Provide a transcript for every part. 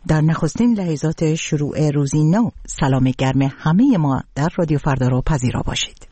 در نخستین لحظات شروع روزی نو سلام گرم همه ما در رادیو فردا را پذیرا باشید.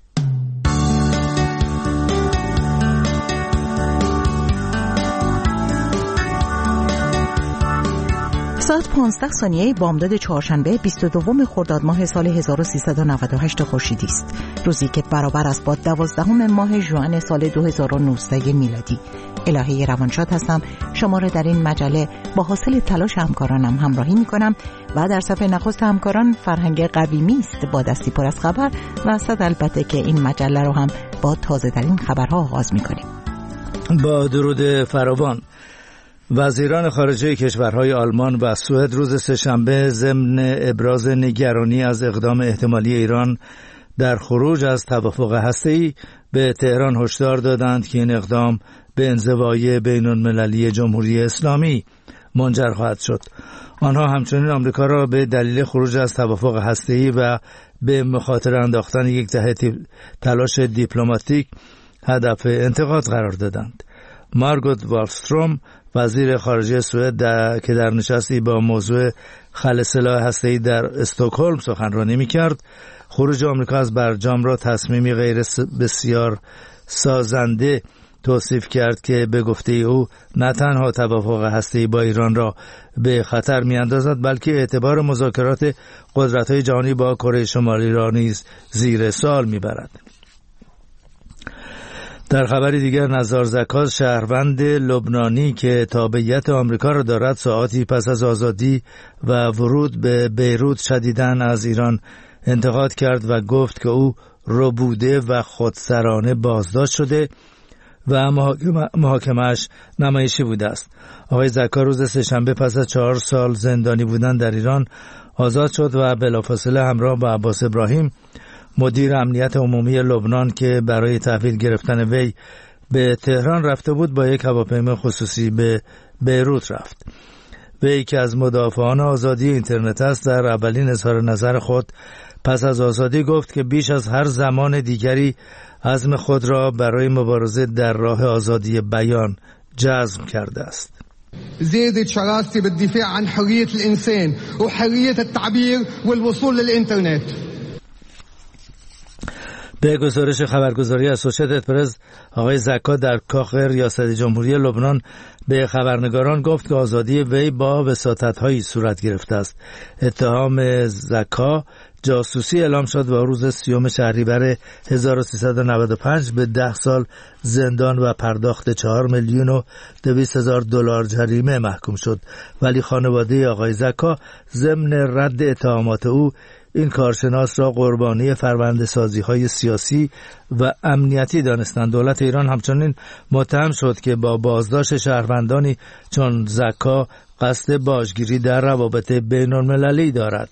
ساعت 15 ثانیه بامداد چهارشنبه 22 خرداد ماه سال 1398 خورشیدی است. روزی که برابر است با 12 ماه ژوئن سال 2019 میلادی. الهه روانشاد هستم. شما را در این مجله با حاصل تلاش همکارانم همراهی می‌کنم و در صفحه نخست همکاران فرهنگ قویمی است با دستی پر از خبر و صد البته که این مجله رو هم با تازه ترین خبرها آغاز می‌کنیم. با درود فراوان. وزیران خارجه کشورهای آلمان و سوئد روز سه‌شنبه ضمن ابراز نگرانی از اقدام احتمالی ایران در خروج از توافق هسته‌ای به تهران هشدار دادند که این اقدام به انزوای بین‌المللی جمهوری اسلامی منجر خواهد شد. آنها همچنین آمریکا را به دلیل خروج از توافق هسته‌ای و به مخاطره انداختن یک دهه تلاش دیپلماتیک هدف انتقاد قرار دادند. مارگوت والستروم وزیر خارجه سوئد که در نشستی با موضوع خلع سلاح هسته‌ای در استکهلم سخنرانی می‌کرد، خروج آمریکا از برجام را تصمیمی غیر بسیار سازنده توصیف کرد که به گفته او نه تنها توافق هسته‌ای با ایران را به خطر می‌اندازد بلکه اعتبار مذاکرات قدرت‌های جهانی با کره شمالی را نیز زیر سوال می‌برد. در خبری دیگر نزار زکا شهروند لبنانی که تابعیت آمریکا را دارد ساعاتی پس از آزادی و ورود به بیروت شدیداً از ایران انتقاد کرد و گفت که او ربوده و خودسرانه بازداشت شده و محاکمه‌اش نمایشی بوده است. آقای زکا روز سه‌شنبه پس از 4 سال زندانی بودن در ایران آزاد شد و بلافاصله همراه با عباس ابراهیم مدیر امنیت عمومی لبنان که برای تحویل گرفتن وی به تهران رفته بود با یک هواپیما خصوصی به بیروت رفت. وی که از مدافعان آزادی اینترنت است در اولین اظهار نظر خود پس از آزادی گفت که بیش از هر زمان دیگری عزم خود را برای مبارزه در راه آزادی بیان جزم کرده است. زادت شراستي بالدفاع عن حرية الإنسان وحرية التعبير والوصول للإنترنت. به گزارش خبرگزاری اسوشیتد پرس، آقای زکا در کاخ ریاست جمهوری لبنان به خبرنگاران گفت که آزادی وی با وساطت‌هایی صورت گرفته است. اتهام زکا جاسوسی اعلام شد و روز 30 شهریور 1395 به 10 سال زندان و پرداخت 4,200,000 دلار جریمه محکوم شد، ولی خانواده آقای زکا ضمن رد اتهامات او این کارشناس را قربانی فرمانده‌سازی‌های سیاسی و امنیتی دانستند. دولت ایران همچنین متهم شد که با بازداشت شهروندانی چون زکا قصد باجگیری در روابط بین‌المللی دارد.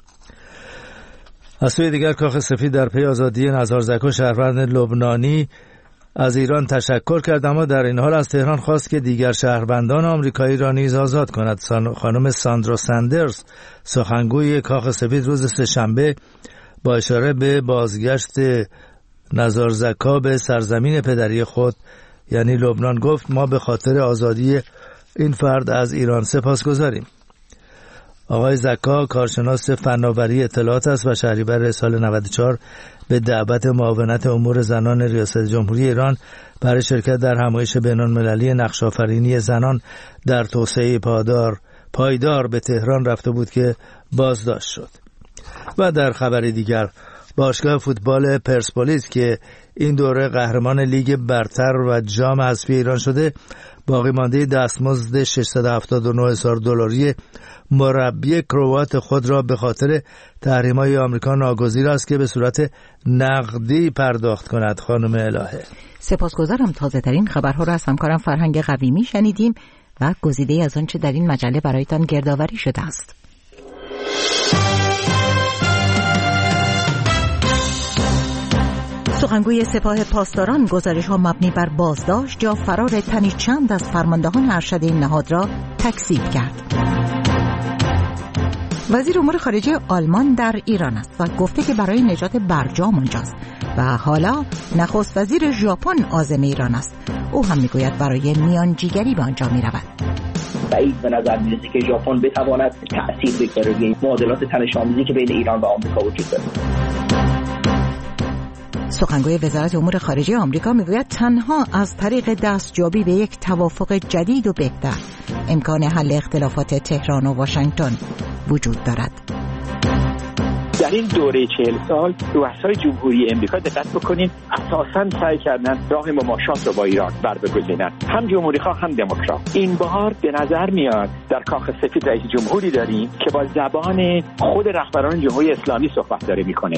از سوی دیگر کاخ سفید در پی آزادی نزار زکا شهروند لبنانی از ایران تشکر کرد، اما در این حال از تهران خواست که دیگر شهروندان آمریکایی را نیز آزاد کند. خانم ساندرا سندرز سخنگوی کاخ سفید روز سه‌شنبه با اشاره به بازگشت نزار زکا به سرزمین پدری خود یعنی لبنان گفت ما به خاطر آزادی این فرد از ایران سپاسگزاریم. آقای زکا کارشناس فناوری اطلاعات است و شهریور سال 94 به دعوت معاونت امور زنان ریاست جمهوری ایران برای شرکت در همایش بین‌المللی نقش‌آفرینی زنان در توسعه پایدار به تهران رفته بود که بازداشت شد. و در خبر دیگر باشگاه فوتبال پرسپولیس که این دوره قهرمان لیگ برتر و جام حذفی ایران شده باقی مانده دستمزد 679,000 دلاری مربی کروات خود را به خاطر تحریم‌های آمریکا ناگزیر است که به صورت نقدی پرداخت کند. خانم الهه سپاسگزارم. تازه ترین خبرها را از همکارم فرهنگ قویمی شنیدیم و گزیده از آنچه در این مجله برایتان گردآوری شده است. سخنگوی سپاه پاسداران گزارش‌ها مبنی بر بازداشت یا فرار تنی چند از فرماندهان ارشد این نهاد را تکذیب کرد. وزیر امور خارجه آلمان در ایران است و گفته که برای نجات برجام آنجاست و حالا نخست وزیر ژاپن عازم ایران است. او هم میگوید برای میانجیگری به آنجا میرود. بعید به نظر میرسه که ژاپن بتواند تأثیر بگذاره روی معادلات تنش‌آمیزی که بین ایران و آمریکا وجود داره. سخنگوی وزارت امور خارجه آمریکا میگوید تنها از طریق دستیابی به یک توافق جدید و بهتر امکان حل اختلافات تهران و واشنگتن وجود دارد. در این دوره 40 سال رؤسای جمهوری امریکا دقت بکنید اساساً سعی کردن راه مماشات رو با ایران بر بگزینن، هم جمهوری‌خواه هم دموکرات. این بار به نظر میاد در کاخ سفید رئیس جمهوری داریم که با زبان خود رهبران جمهوری اسلامی صحبت داره میکنه.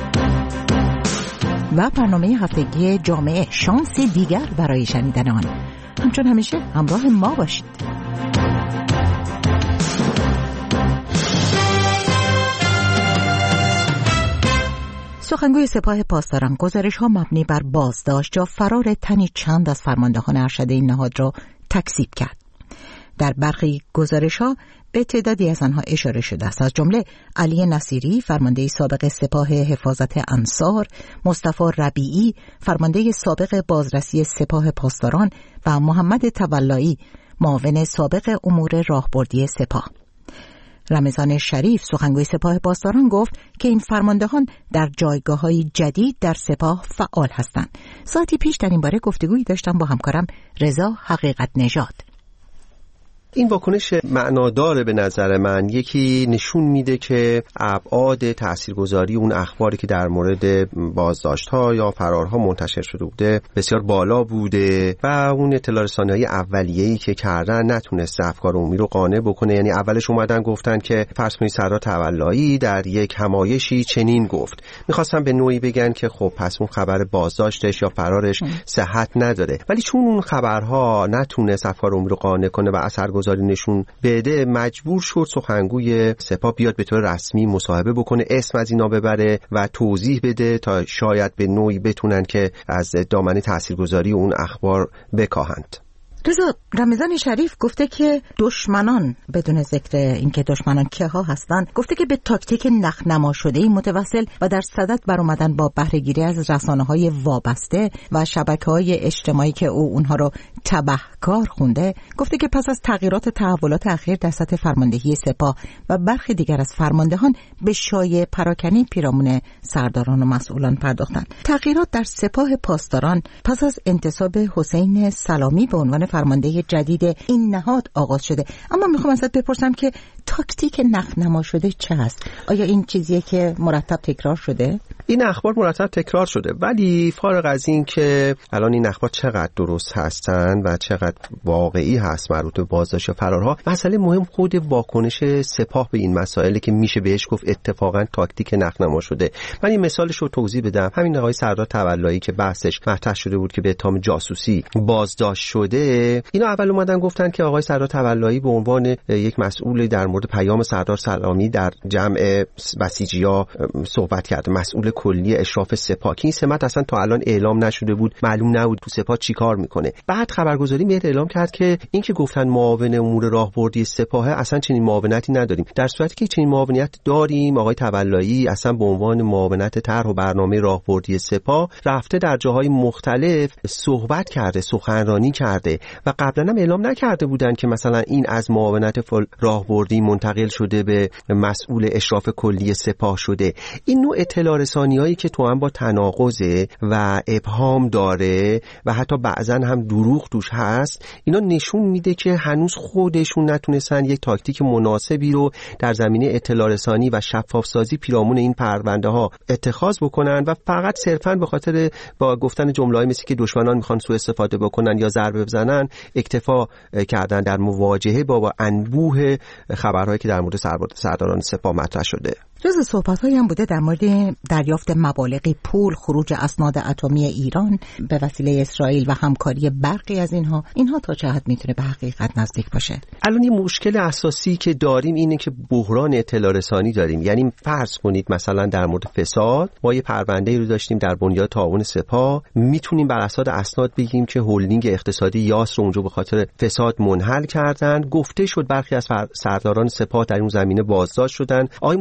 و برنامه هفتگی جامعه شانس دیگر برای شنیدن آن. همچون همیشه همراه ما باشید. سخنگوی سپاه پاسداران گزارش‌ها مبنی بر بازداشت یا فرار تنی چند از فرماندهان ارشد این نهاد را تکذیب کرد. در برخی گزارش‌ها به تعدادی از آنها اشاره شده است، از جمله علی نصیری فرمانده سابق سپاه حفاظت انصار، مصطفی ربیعی فرمانده سابق بازرسی سپاه پاسداران و محمد تولایی معاون سابق امور راهبردی سپاه. رمضان شریف سخنگوی سپاه پاسداران گفت که این فرماندهان در جایگاه‌های جدید در سپاه فعال هستند. ساعتی پیش در این باره گفتگویی داشتم با همکارم رضا حقیقت نژاد. این واکنش معناداره به نظر من. یکی نشون میده که ابعاد تاثیرگذاری اون اخباری که در مورد بازداشت‌ها یا فرارها منتشر شده بوده بسیار بالا بوده و اون اطلاع رسانی‌های اولیه‌ای که کردن نتونست افکار عمومی رو قانع بکنه. یعنی اولش اومدن گفتن که فرض کنید سردار تولایی در یک همایشی چنین گفت. می‌خواستن به نوعی بگن که خب پس اون خبر بازداشتش یا فرارش صحت نداره. ولی چون اون خبرها نتونست افکار عمومی رو قانع کنه و اثرگذاری نشون بده، مجبور شد سخنگوی سپاه بیاد به طور رسمی مصاحبه بکنه، اسم از اینا ببره و توضیح بده تا شاید به نوعی بتونن که از دامنه تاثیرگذاری اون اخبار بکاهند. رضا، رمضان شریف گفته که دشمنان، بدون ذکر اینکه دشمنان که ها هستند، گفته که به تاکتیک نخنما شده‌ای متوسل و در صدد برآمدن با بهره‌گیری از رسانه‌های وابسته و شبکه‌های اجتماعی که او اونها رو تبهکار خونده. گفته که پس از تغییرات و تحولات اخیر در سطح فرماندهی سپاه و برخی دیگر از فرماندهان به شایعه پراکنی پیرامون سرداران و مسئولان پرداختند. تغییرات در سپاه پاسداران پس از انتصاب حسین سلامی به عنوان فرمانده جدید این نهاد آغاز شده. اما میخوام ازت بپرسم که تاکتیک نخنما شده چه هست؟ آیا این چیزیه که مرتب تکرار شده؟ این اخبار مرتب تکرار شده، ولی فارغ از این که الان این اخبار چقدر درست هستن و چقدر واقعی هست مربوط به بازداشت و فرارها، مسئله مهم خود واکنش سپاه به این مسائله که میشه بهش گفت اتفاقا تاکتیک نخنما شده. من این مثالش رو توضیح بدم. همین آقای سردار تولایی که بحثش مطرح شده بود که به اتهام جاسوسی بازداشت شده، اینا اول اومدن گفتن که آقای سردار تولایی به عنوان یک مسئول در مورد پیام سردار سلامی در جمع بسیجی‌ها صحبت کرد، مسئول کلی اشراف سپاه، که این سمت اصلا تا الان اعلام نشده بود، معلوم نبود تو سپاه چیکار میکنه. بعد خبرگزاری میاد اعلام کرد که این که گفتن معاون امور راهبردی سپاه، اصلا چنین معاونتی نداریم. در صورتی که چنین معاونیت داریم، آقای تولایی اصلا به عنوان معاونت طرح و برنامه راهبردی سپاه رفته در جاهای مختلف صحبت کرده، سخنرانی کرده و قبلا هم اعلام نکرده بودن که مثلا این از معاونت راهبردی منتقل شده به مسئول اشراف کلی سپاه شده. این نوع اطلاع رسانیایی که تو هم با تناقض و ابهام داره و حتی بعضا هم دروغ توش هست، اینا نشون میده که هنوز خودشون نتونستن یک تاکتیک مناسبی رو در زمینه اطلاع رسانی و شفاف سازی پیرامون این پرونده ها اتخاذ بکنن و فقط صرفاً به خاطر با گفتن جمله‌ای مثل که دشمنان میخوان سوء استفاده بکنن یا ضربه بزنن اکتفا کردن در مواجهه با انبوه خبرهایی که در مورد سرداران سپاه مطرح شده. جز صحبت‌هایی هم بوده در مورد دریافت مبالغی پول، خروج اسناد اتمی ایران به وسیله اسرائیل و همکاری برخی از اینها تا چه حد میتونه به حقیقت نزدیک باشه؟ الان یه مشکل اساسی که داریم اینه که بحران اطلاع رسانی داریم. یعنی فرض کنید مثلا در مورد فساد ما یه پرونده‌ای رو داشتیم در بنیاد تعاون سپاه، میتونیم بر اساس اسناد بگیم که هلدینگ اقتصادی یاس رو اونجا به خاطر فساد منحل کردن. گفته شد برخی از سرداران سپاه در اون زمینه بازداشت شدن. آقای مطهری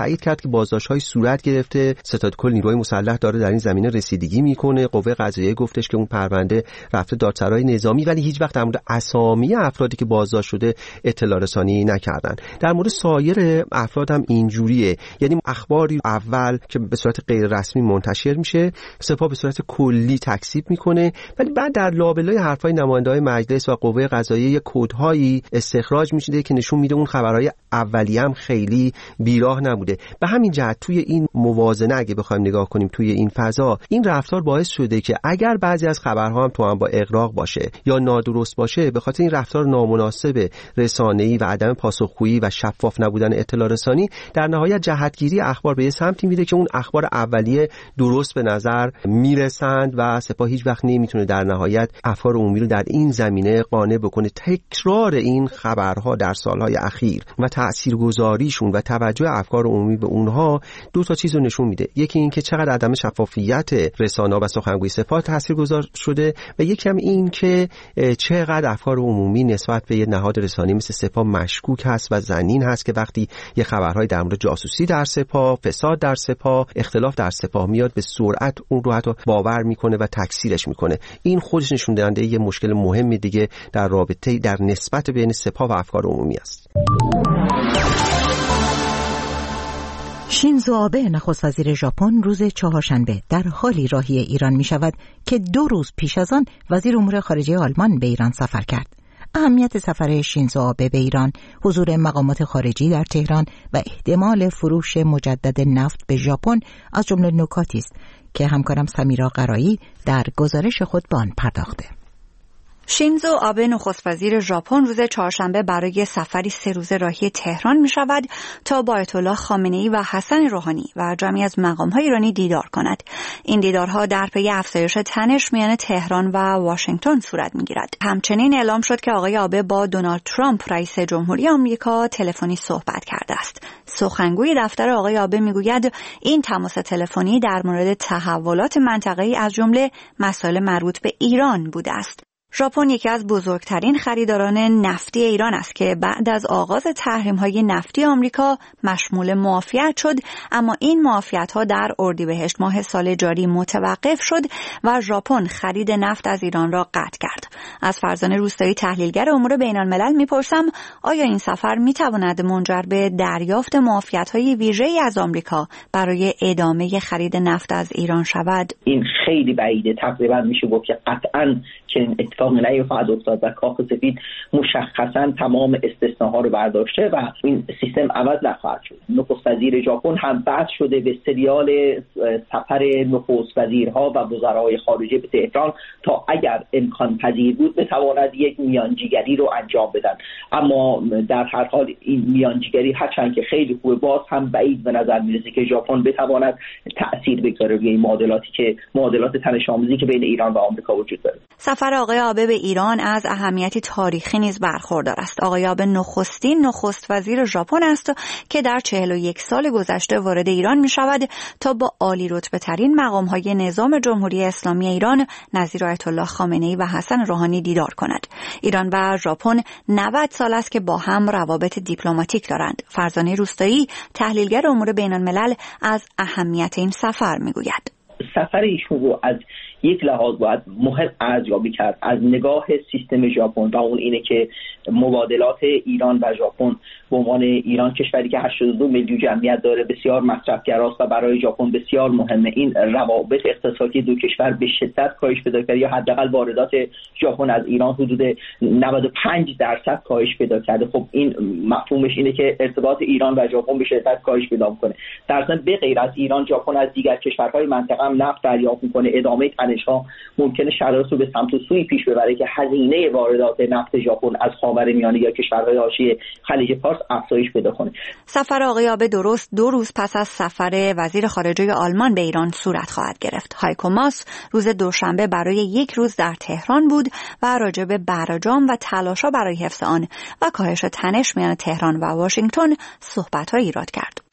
تایید کرد که بازداشت‌های صورت گرفته، ستاد کل نیروی مسلح داره در این زمینه رسیدگی میکنه. قوه قضاییه گفتش که اون پرونده رفته دادسرای نظامی، ولی هیچ وقت در مورد اسامی افرادی که بازداشت شده اطلاع رسانی نکردن. در مورد سایر افراد هم اینجوریه، یعنی اخباری اول که به صورت غیر رسمی منتشر میشه، سپاه به صورت کلی تکذیب میکنه، ولی بعد در لابلای حرفای نماینده‌های مجلس و قوه قضاییه کدهایی استخراج میشه که نشون میده اون خبرهای اولیه هم خیلی بیراه نبوده. به همین جهت توی این موازنه اگه بخوایم نگاه کنیم توی این فضا، این رفتار باعث شده که اگر بعضی از خبرها هم تو هم با اغراق باشه یا نادرست باشه، به خاطر این رفتار نامناسب رسانه‌ای و عدم پاسخگویی و شفاف نبودن اطلاع رسانی، در نهایت جهتگیری اخبار به یه سمتی میره که اون اخبار اولیه درست به نظر میرسند و سپاه هیچ وقت نمیتونه در نهایت افکار عمومی رو در این زمینه قانع بکنه. تکرار این خبرها در سالهای اخیر و تاثیرگذاریشون و توجه افکار عمومی به اونها دو تا چیز رو نشون میده. یکی این که چقدر عدم شفافیت رسانه‌ها و سخنگوی سپاه تاثیرگذار شده و یکی هم این که چقدر افکار عمومی نسبت به یه نهاد رسانه‌ای مثل سپاه مشکوک هست و ظنین هست که وقتی یه خبرهای در مورد جاسوسی در سپاه، فساد در سپاه، اختلاف در سپاه میاد، به سرعت اون رو حتی باور میکنه و تکثیرش میکنه. این خودش نشون دهنده یه مشکل مهمی دیگه در رابطه در نسبت بین سپاه و افکار عمومی است. شینزو آبه نخست وزیر ژاپن روز چهارشنبه در حالی راهی ایران می شود که 2 روز پیش از آن وزیر امور خارجه آلمان به ایران سفر کرد. اهمیت سفر شینزو آبه به ایران، حضور مقامات خارجی در تهران و احتمال فروش مجدد نفت به ژاپن از جمله نکاتی است که همکارم سمیرا قرایی در گزارش خود به آن پرداخته. شینزو آبه نخست وزیر ژاپن روز چهارشنبه برای سفری 3 روزه راهی تهران می شود تا با آیت الله خامنه‌ای و حسن روحانی و جمعی از مقام‌های ایرانی دیدار کند. این دیدارها در پی افزایش تنش میان تهران و واشنگتن صورت می‌گیرد. همچنین اعلام شد که آقای آبه با دونالد ترامپ رئیس جمهوری آمریکا تلفنی صحبت کرده است. سخنگوی دفتر آقای آبه میگوید این تماس تلفنی در مورد تحولات منطقه‌ای از جمله مسائل مربوط به ایران بوده است. ژاپن یکی از بزرگترین خریداران نفتی ایران است که بعد از آغاز تحریم‌های نفتی آمریکا مشمول معافیت شد، اما این معافیت‌ها در اردیبهشت ماه سال جاری متوقف شد و ژاپن خرید نفت از ایران را قطع کرد. از فرزانه روستایی تحلیلگر امور بین‌الملل می‌پرسم آیا این سفر می‌تواند منجر به دریافت معافیت‌های ویژه‌ای از آمریکا برای ادامه خرید نفت از ایران شود؟ این خیلی بعیده. تقریبا میشه گفت که قطعاً که اتفاقی نیفتاد افتاد و کاخ سفید مشخصاً تمام استثناها رو برداشته و این سیستم عوض نخواهد شد. نخست وزیر ژاپن هم بحث شده به سریال سفر نخست وزیرها و وزرای خارجه به تهران تا اگر امکان پذیر بود بتواند یک میانجیگری رو انجام بدن، اما در هر حال این میانجیگری هرچند که خیلی خوبه باز هم بعید به نظر میرسه که ژاپن بتواند تأثیر بگذاره روی معادلات تنش‌آمیزی که بین ایران و آمریکا وجود داره. سفر آقای آبه به ایران از اهمیتی تاریخی نیز برخوردار است. آقای آبه نخستین نخست وزیر ژاپن است که در 41 سال گذشته وارد ایران می شود تا با عالی رتبه ترین مقام های نظام جمهوری اسلامی ایران نظیر آیت الله خامنه‌ای و حسن روحانی دیدار کند. ایران و ژاپن 90 سال است که با هم روابط دیپلماتیک دارند. فرزانه روستایی تحلیلگر امور بین‌الملل از اهمیت این سفر می گوید. سفر ایشون رو از یک لحاظ باید مهم ارزیابی کرد از نگاه سیستم ژاپن و اون اینه که مبادلات ایران و ژاپن به عنوان ایران کشوری که 82 میلیون جمعیت داره بسیار مصرفگراست و برای ژاپن بسیار مهمه. این روابط اقتصادی دو کشور به شدت کاهش پیدا کرده یا حداقل واردات ژاپن از ایران حدود 95% کاهش پیدا کرده. خب این مفهومش اینه که ارتباط ایران و ژاپن به شدت کاهش پیدا می‌کنه. در ضمن به غیر از ایران ژاپن از دیگر کشورهای منطقه هم نفت دریافت می‌کنه. ادامه تنش‌ها ممکنه شرایط رو به سمت و سوی پیش ببره که هزینه واردات نفت ژاپن از خاورمیانه یا کشورهای حاشیه خلیج فارس افزایش پیدا کنه. سفر آقای آبه درست 2 روز پس از سفر وزیر خارجه آلمان به ایران صورت خواهد گرفت. هایکو ماس روز دوشنبه برای 1 روز در تهران بود و راجع به برجام و تلاش‌ها برای حفظ آن و کاهش تنش میان تهران و واشنگتن صحبت‌هایی ایراد کرد.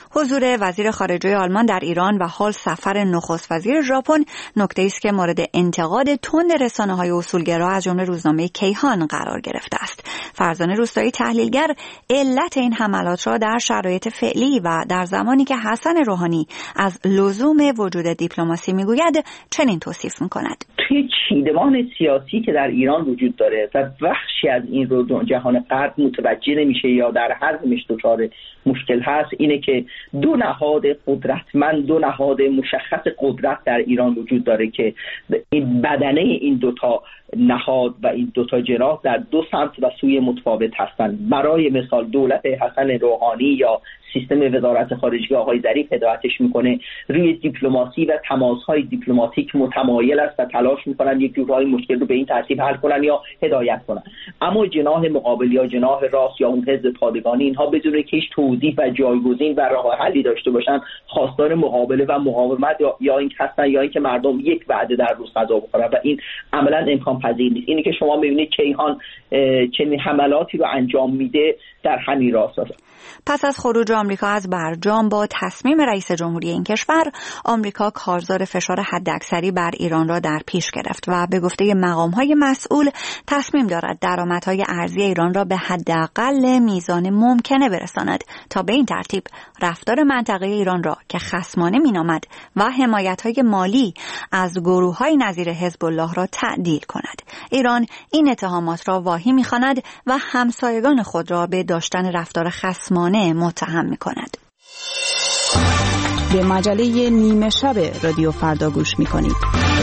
حضور وزیر خارجه آلمان در ایران و حال سفر نخست وزیر ژاپن نکته‌ای است که مورد انتقاد تند رسانه‌های اصولگرا از جمله روزنامه کیهان قرار گرفته است. فرزانه روستایی تحلیلگر علت این حملات را در شرایط فعلی و در زمانی که حسن روحانی از لزوم وجود دیپلماسی میگوید چنین توصیف می‌کند. توی چیدمان سیاسی که در ایران وجود داره و بخشی از این رو جهان غرب متوجه نمیشه یا در حزمش دچار مشکل هست، اینه که دو نهاد قدرتمند، دو نهاد مشخص قدرت در ایران وجود داره که این بدنه این دوتا نهاد و این دوتا جناح در دو سمت و سوی متفاوت هستند. برای مثال دولت حسن روحانی یا سیستم وزارت خارجه آقای ظریف هدایتش میکنه روی دیپلماسی و تماس‌های دیپلماتیک متمایل است و تلاش میکنن یک جورایی مشکل رو به این ترتیب حل کنن یا هدایت کنن. اما جناح مقابل یا جناح راست یا اون حزب پادگانی، اینها بدون که هیچ توضیح و جایگزین و راه حلی داشته باشن خواستار مقابله و مقاومت یا این هستن یا اینکه مردم یک وعده در روز غذا بخورن و این عملاً امکان پذیر نیست. اینی که شما می‌بینید کیهان چنین حملاتی رو انجام میده در همین راستا. پس از خروج آمریکا از برجام با تصمیم رئیس جمهوری این کشور، آمریکا کارزار فشار حداکثری بر ایران را در پیش گرفت و به گفته مقام‌های مسئول تصمیم دارد درآمدهای ارزی ایران را به حداقل میزان ممکنه برساند تا به این ترتیب رفتار منطقه ایران را که خصمانه مینامد و حمایت‌های مالی از گروه‌های نظیر حزب الله را تعدیل کند. ایران این اتهامات را واهی می‌خواند و همسایگان خود را به داشتن رفتار خصمانه متهم می‌کند. به مجله نیمه شب رادیو فردا گوش می‌کنید.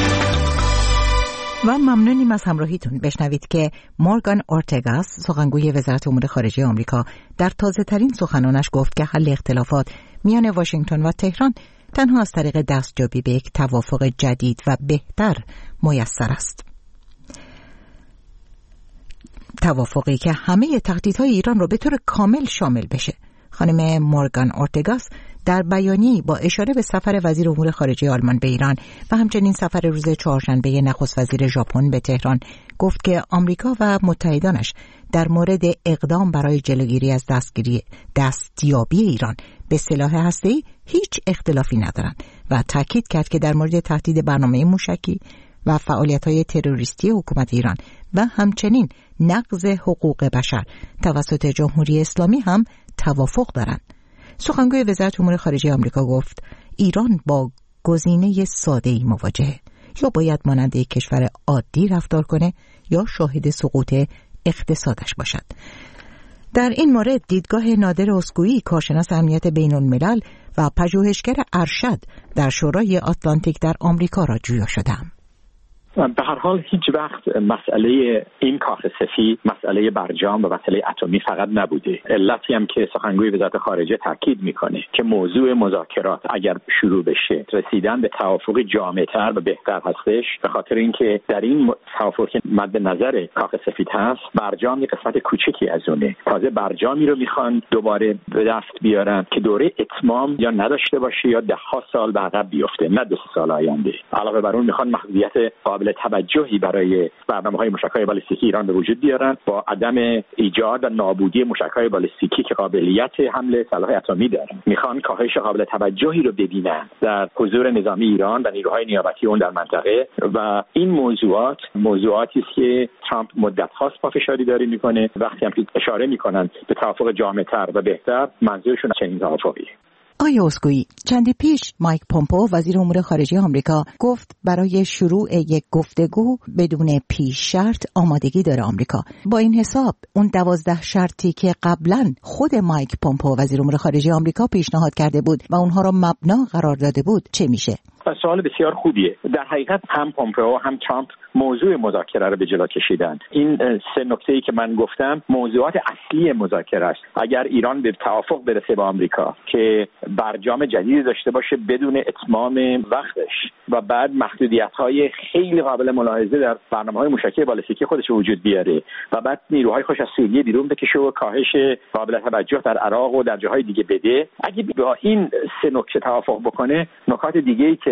و ممنونیم از همراهیتون. بشنوید که مورگان اورتگاس، سخنگوی وزارت امور خارجه آمریکا، در تازه‌ترین سخنانش گفت که حل اختلافات میان واشنگتن و تهران تنها از طریق دستیابی به یک توافق جدید و بهتر میسر است. توافقی که همه تهدیدهای ایران را به طور کامل شامل بشه. خانم مورگان اورتگاس در بیانیه‌ای با اشاره به سفر وزیر امور خارجه آلمان به ایران و همچنین سفر روز چهارشنبه نخست وزیر ژاپن به تهران گفت که آمریکا و متحدانش در مورد اقدام برای جلوگیری از دستیابی ایران به سلاح هسته‌ای هیچ اختلافی ندارند و تاکید کرد که در مورد تهدید برنامه موشکی و فعالیت‌های تروریستی حکومت ایران و همچنین نقض حقوق بشر توسط جمهوری اسلامی هم توافق دارند. سخنگوی وزارت امور خارجه آمریکا گفت ایران با گزینه ساده‌ای مواجهه، یا باید مانند یک کشور عادی رفتار کنه یا شاهد سقوط اقتصادش باشد. در این مورد دیدگاه نادر اسکویی، کارشناس امنیت بین الملل و پژوهشگر ارشد در شورای آتلانتیک در آمریکا را جویا شدم. به هر حال هیچ وقت مسئله این کاخ سفید، مسئله برجام و مسئله اتمی فقط نبوده. علتی هم که سخنگوی وزارت خارجه تاکید میکنه که موضوع مذاکرات اگر شروع بشه رسیدن به توافق جامع‌تر و بهتر هستش، به خاطر اینکه در این توافق که مد نظر کاخ سفید هست برجام یک قسمت کوچکی از اونه. تازه برجامی رو میخوان دوباره به دست بیارن که دوره اتمام یا نداشته باشه یا ده‌ها سال به عقب بیفته، نه 2 سال آینده. علاوه بر اون میخوان محدودیت قابل توجهی برای برنامه‌های موشک‌های بالستیکی ایران به وجود بیارن با عدم ایجاد و نابودی موشک‌های بالستیکی که قابلیت حمل سلاح اتمی دارن. میخوان کاهش قابل توجهی رو ببینن در حضور نظامی ایران و نیروهای نیابتی اون در منطقه و این موضوعاتی است که ترامپ مدت‌هاست پافشاری داری میکنه. وقتی هم اشاره میکنن به توافق جامع‌تر و بهتر، منظورشون چنین توافقیه. آقای اسکویی، چندی پیش مایک پومپئو وزیر امور خارجه آمریکا گفت برای شروع یک گفتگو بدون پیش شرط آمادگی داره آمریکا. با این حساب اون 12 شرطی که قبلا خود مایک پومپئو وزیر امور خارجه آمریکا پیشنهاد کرده بود و اونها را مبنا قرار داده بود چه میشه؟ سوال بسیار خوبیه. در حقیقت هم پومپئو هم ترامپ موضوع مذاکره رو به جلو کشیدن. این 3 نکته‌ای که من گفتم موضوعات اصلی مذاکره است. اگر ایران به توافق برسه با آمریکا که برجام جدید داشته باشه بدون اتمام وقتش و بعد محدودیت‌های خیلی قابل ملاحظه در برنامه‌های موشکی بالستیکی خودش وجود بیاره و بعد نیروهای خوش از سوریه بیرون بکشه و کاهش قابل توجه در عراق و در جاهای دیگه بده، اگه با این 3 نکته توافق بکنه، نکات دیگه‌ای که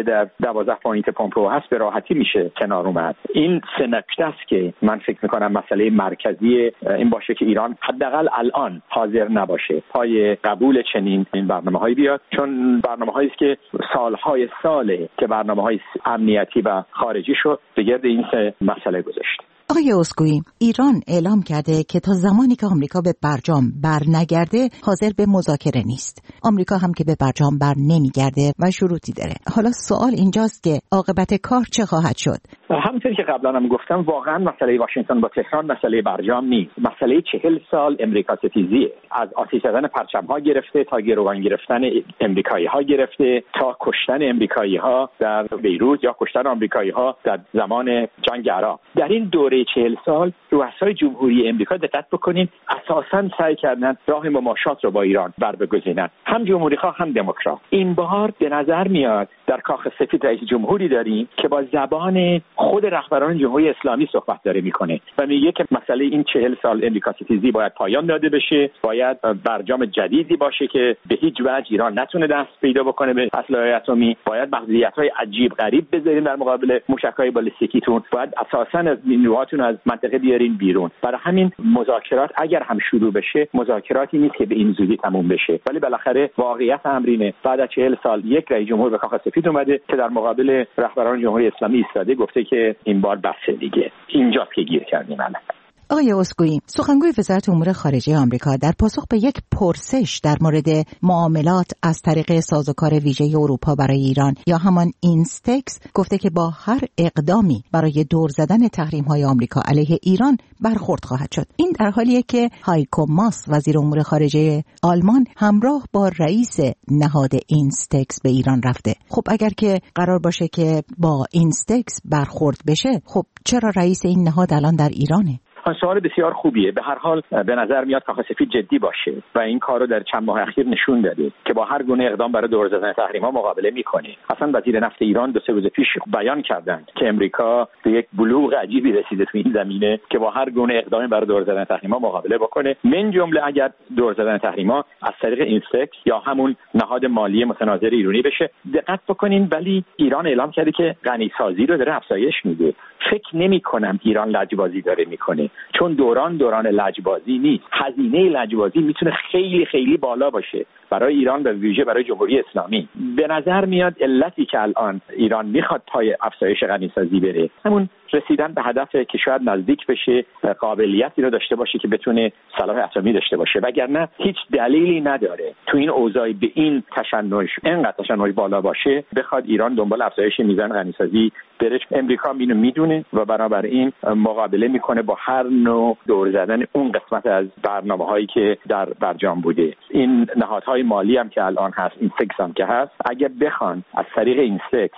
در 12 پوینت پومپئو هست به راحتی میشه کنار اومد. این سه نکته است که من فکر میکنم مسئله مرکزی این باشه که ایران حداقل الان حاضر نباشه پای قبول چنین این برنامه‌هایی بیاد، چون برنامه‌هایی است که سالهای ساله که برنامه‌های امنیتی و خارجی شد به گرد این سه مسئله گذاشت. آقای اسکوئی، ایران اعلام کرده که تا زمانی که آمریکا به برجام بر نگرده حاضر به مذاکره نیست. آمریکا هم که به برجام بر نمیگرده و شروطی داره. حالا سوال اینجاست که عاقبت کار چه خواهد شد؟ همونطوری که قبلا هم گفتم واقعا مسئله واشنگتن با تهران مسئله برجام نیست. مسئله 40 سال امریکا ستیزیه. از آتش زدن پرچم‌ها گرفته تا گروگان گرفتن امریکایی‌ها گرفته تا کشتن امریکایی‌ها در بیروت یا کشتن آمریکایی‌ها در زمان جنگ عراق. در این دوره 40 سال رؤسای جمهوری امریکا دقت بکنین اساساً سعی کردن راه مماشات رو با ایران بر بگزینن، هم جمهوری‌خواه هم دموکرات. این بار به نظر میاد در کاخ سفید رئیس جمهوری داریم که با زبان خود رهبران جمهوری اسلامی صحبت داره میکنه و میگه که مسئله این 40 سال امریکا ستیزی باید پایان داده بشه، باید برجام جدیدی باشه که به هیچ وجه ایران نتونه دست پیدا بکنه به اسلحه اتمی، باید محدودیت‌های عجیب غریب بذارین در مقابل موشک‌های بالستیکیتون، باید اساساً از نیروهاتون از منطقه بیارین بیرون. برای همین مذاکرات اگر هم شروع بشه مذاکراتی نیست که به این زودی تموم بشه، ولی بالاخره واقعیت امر اینه بعد از 40 سال یک رئیس جمهور به کاخ سفید اومده که در مقابل رهبران جمهوری اسلامی ایستاده، گفته که این بار بسه دیگه، اینجاست که گیر کردیم الان. آقای اسکوئی، سخنگوی وزارت امور خارجه آمریکا در پاسخ به یک پرسش در مورد معاملات از طریق سازوکار ویژه اروپا برای ایران یا همان اینستکس گفته که با هر اقدامی برای دور زدن تحریم‌های آمریکا علیه ایران برخورد خواهد شد. این در حالیه که هایکو ماس وزیر امور خارجه آلمان همراه با رئیس نهاد اینستکس به ایران رفته. خب اگر که قرار باشه که با اینستکس برخورد بشه، خب چرا رئیس این نهاد الان در ایرانه؟ سوال بسیار خوبیه. به هر حال به نظر میاد کاخ سفید جدی باشه و این کار رو در چند ماه اخیر نشون داده که با هر گونه اقدام برای دور زدن تحریم‌ها مقابله میکنه. اصلا وزیر نفت ایران 2-3 روز پیش بیان کردند که امریکا به یک بلوغ عجیبی رسیده تو این زمینه که با هر گونه اقدامی برای دور زدن تحریم‌ها مقابله بکنه، من جمله اگر دور زدن تحریم‌ها از طریق اینستکس یا همون نهاد مالی متناظر ایرانی بشه. دقت بکنین ولی ایران اعلام کرده که غنیسازی رو داره افزایش میده. فکر نمی‌کنم ایران لجبازی داره میکنه، چون دوران لجبازی نیست. هزینه لجبازی میتونه خیلی خیلی بالا باشه برای ایران و ویژه برای جمهوری اسلامی. به نظر میاد علتی که الان ایران میخواد پای افزایش غنیسازی بره همون رسیدن به هدف که شاید نزدیک بشه قابلیتی رو داشته باشه که بتونه سلاح اتمی داشته باشه، وگرنه هیچ دلیلی نداره تو این اوضاع به این اینقدر تشنج بالا باشه بخواد ایران دنبال افزایش میزان غنیسازی بره. امریکا اینو میدونه و بنابراین مقابله میکنه با هر نوع دور زدن اون قسمت از برنامه‌هایی که در برجام بوده. این نهادهای مالی هم که الان هست، این سکس هم که هست، اگه بخوان از طریق این سکس،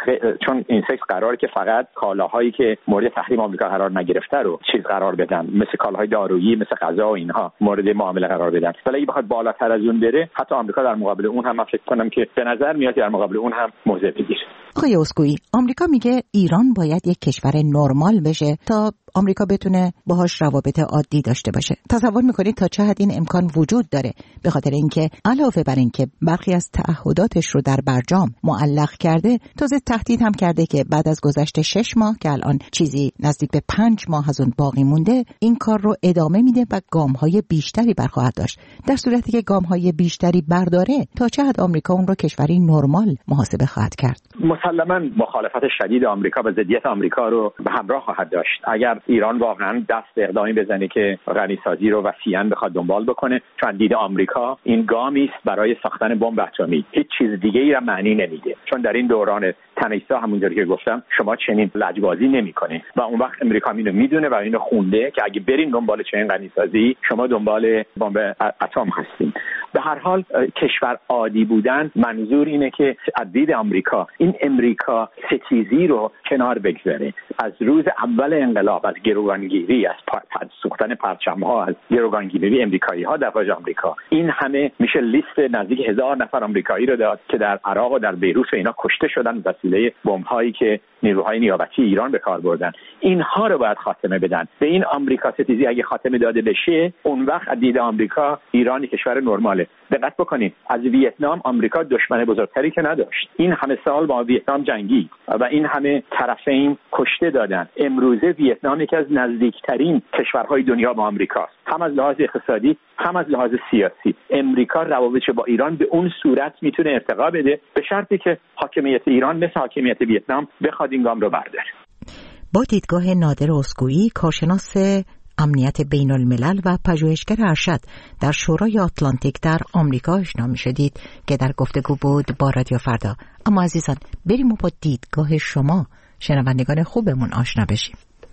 چون این سکس قراره که فقط کالاهایی که مورد تحریم آمریکا قرار نگرفته رو چیز قرار بدن، مثل کالاهای دارویی، مثل غذا و اینها مورد معامله قرار بدن، ولی اگه بخواد بالاتر از اون بره حتی آمریکا در مقابل اون هم فکر کنم که به نظر میاد در مقابل اون هم موضع بگیره. آقای اسکوئی، آمریکا میگه ایران باید یک کشور نرمال بشه تا آمریکا بتونه باهاش روابط عادی داشته باشه. تصور میکنید تا چه حد این امکان وجود داره؟ به خاطر اینکه علاوه بر اینکه برخی از تعهداتش رو در برجام معلق کرده، تازه تهدید هم کرده که بعد از گذشت 6 ماه که الان چیزی نزدیک به 5 ماه از اون باقی مونده، این کار رو ادامه میده و گام‌های بیشتری برخواهد داشت. در صورتی که گام‌های بیشتری برداره، تا چه حد آمریکا اون رو کشوری نرمال محاسبه خواهد کرد؟ مسلماً مخالفت شدید آمریکا و ضدیت آمریکا رو به همراه خواهد داشت. اگر ایران واقعا دست اقدامی بزنه که غنیسازی رو وسیعاً بخواد دنبال بکنه، چون دید آمریکا این گامی است برای ساختن بمب اتمی، هیچ چیز دیگه‌ای را معنی نمیده. چون در این دوران تنیسا همونجوری که گفتم شما چنین لجبازی نمی‌کنید و اون وقت امریکا اینو میدونه و اینو خونده که اگه برین دنبال چنین غنیسازی شما دنبال بمب اتم هستین. به هر حال کشور عادی بودن منظور اینه که از دید آمریکا این امریکا ستیزی رو کنار بگذاره. از روز اول انقلاب، از گروگانگیری، از سوختن پرچم‌ها، از گروگانگیری امریکایی‌ها در خارج آمریکا، این همه میشه لیست نزدیک 1000 نفر آمریکایی رو داد که در عراق و در بیروت و اینا کشته شدن وسیله بمب‌هایی که نیروهای نیابتی ایران به کار بردن. اینها رو باید خاتمه بدن. به این آمریکا ستیزی اگه خاتمه داده بشه، اون وقت از دید آمریکا ایران کشور نرمال باحاله. دقت بکنید از ویتنام آمریکا دشمن بزرگتری که نداشت. این همه سال با ویتنام جنگید و این همه طرفین کشته دادن. امروزه ویتنام یکی از نزدیکترین کشورهای دنیا با آمریکاست، هم از لحاظ اقتصادی هم از لحاظ سیاسی. امریکا روابطش با ایران به اون صورت میتونه ارتقا بده به شرطی که حاکمیت ایران مثل حاکمیت ویتنام بخواد این گام رو برداره. با دیدگاه نادر اسکویی، کارشناس امنیت بین الملل و پژوهشگر ارشد در شورای آتلانتیک در آمریکا آشنا می‌شدید که در گفتگو بود با رادیو فردا. اما عزیزان بریم و با دیدگاه شما شنوندگان خوبمون آشنا بشیم.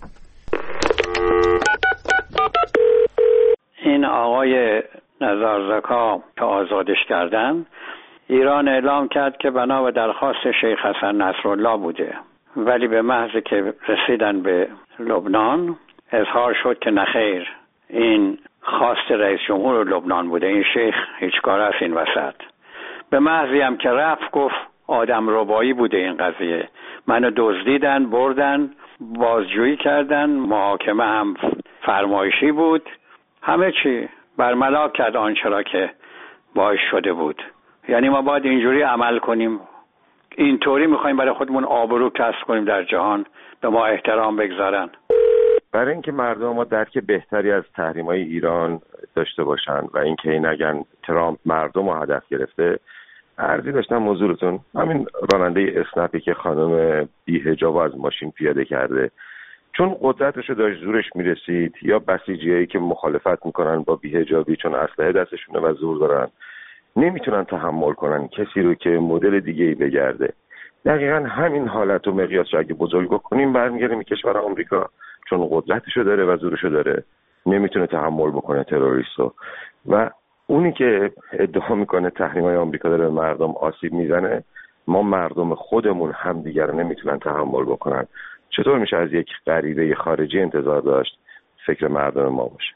این آقای نزارزکا که آزادش کردن، ایران اعلام کرد که بنا به درخواست شیخ حسن نصرالله بوده، ولی به محض که رسیدن به لبنان اظهار شد که نخیر، این خواست رئیس جمهور لبنان بوده، این شیخ هیچ کار است این وسط. به محضی هم که رفت گفت آدم ربایی بوده این قضیه، منو دزدیدن، بردن، بازجویی کردن، محاکمه هم فرمایشی بود، همه چی برملا کرد آنچه را که باعث شده بود. یعنی ما باید اینجوری عمل کنیم، اینطوری میخوایم برای خودمون آبرو کسب کنیم در جهان، به ما احترام بگذارن. برای اینکه مردم ما درک بهتری از تحریم‌های ایران داشته باشن و اینکه این نگن ترامپ مردم رو هدف گرفته، عرضی داشتم حضورتون همین راننده اسنپی که خانم بی‌حجاب از ماشین پیاده کرده، چون قدرتشو داشت زورش میرسید، یا بسیجیایی که مخالفت میکنن با بی‌حجابی چون اسلحه دستشونه و زور دارن نمیتونن تحمل کنن کسی رو که مدل دیگه‌ای بگرده. دقیقاً همین حالت و مقیاس رو اگه بزرگ کنیم برمیگردیم به کشور آمریکا، چون قدرتشو داره و زورشو داره نمیتونه تحمل بکنه تروریستو، و اونی که ادعا میکنه تحریم‌های آمریکا داره به مردم آسیب میزنه، ما مردم خودمون هم دیگر رو نمیتونن تحمل بکنن. چطور میشه از یک غریبه خارجی انتظار داشت فکر مردم ما باشه؟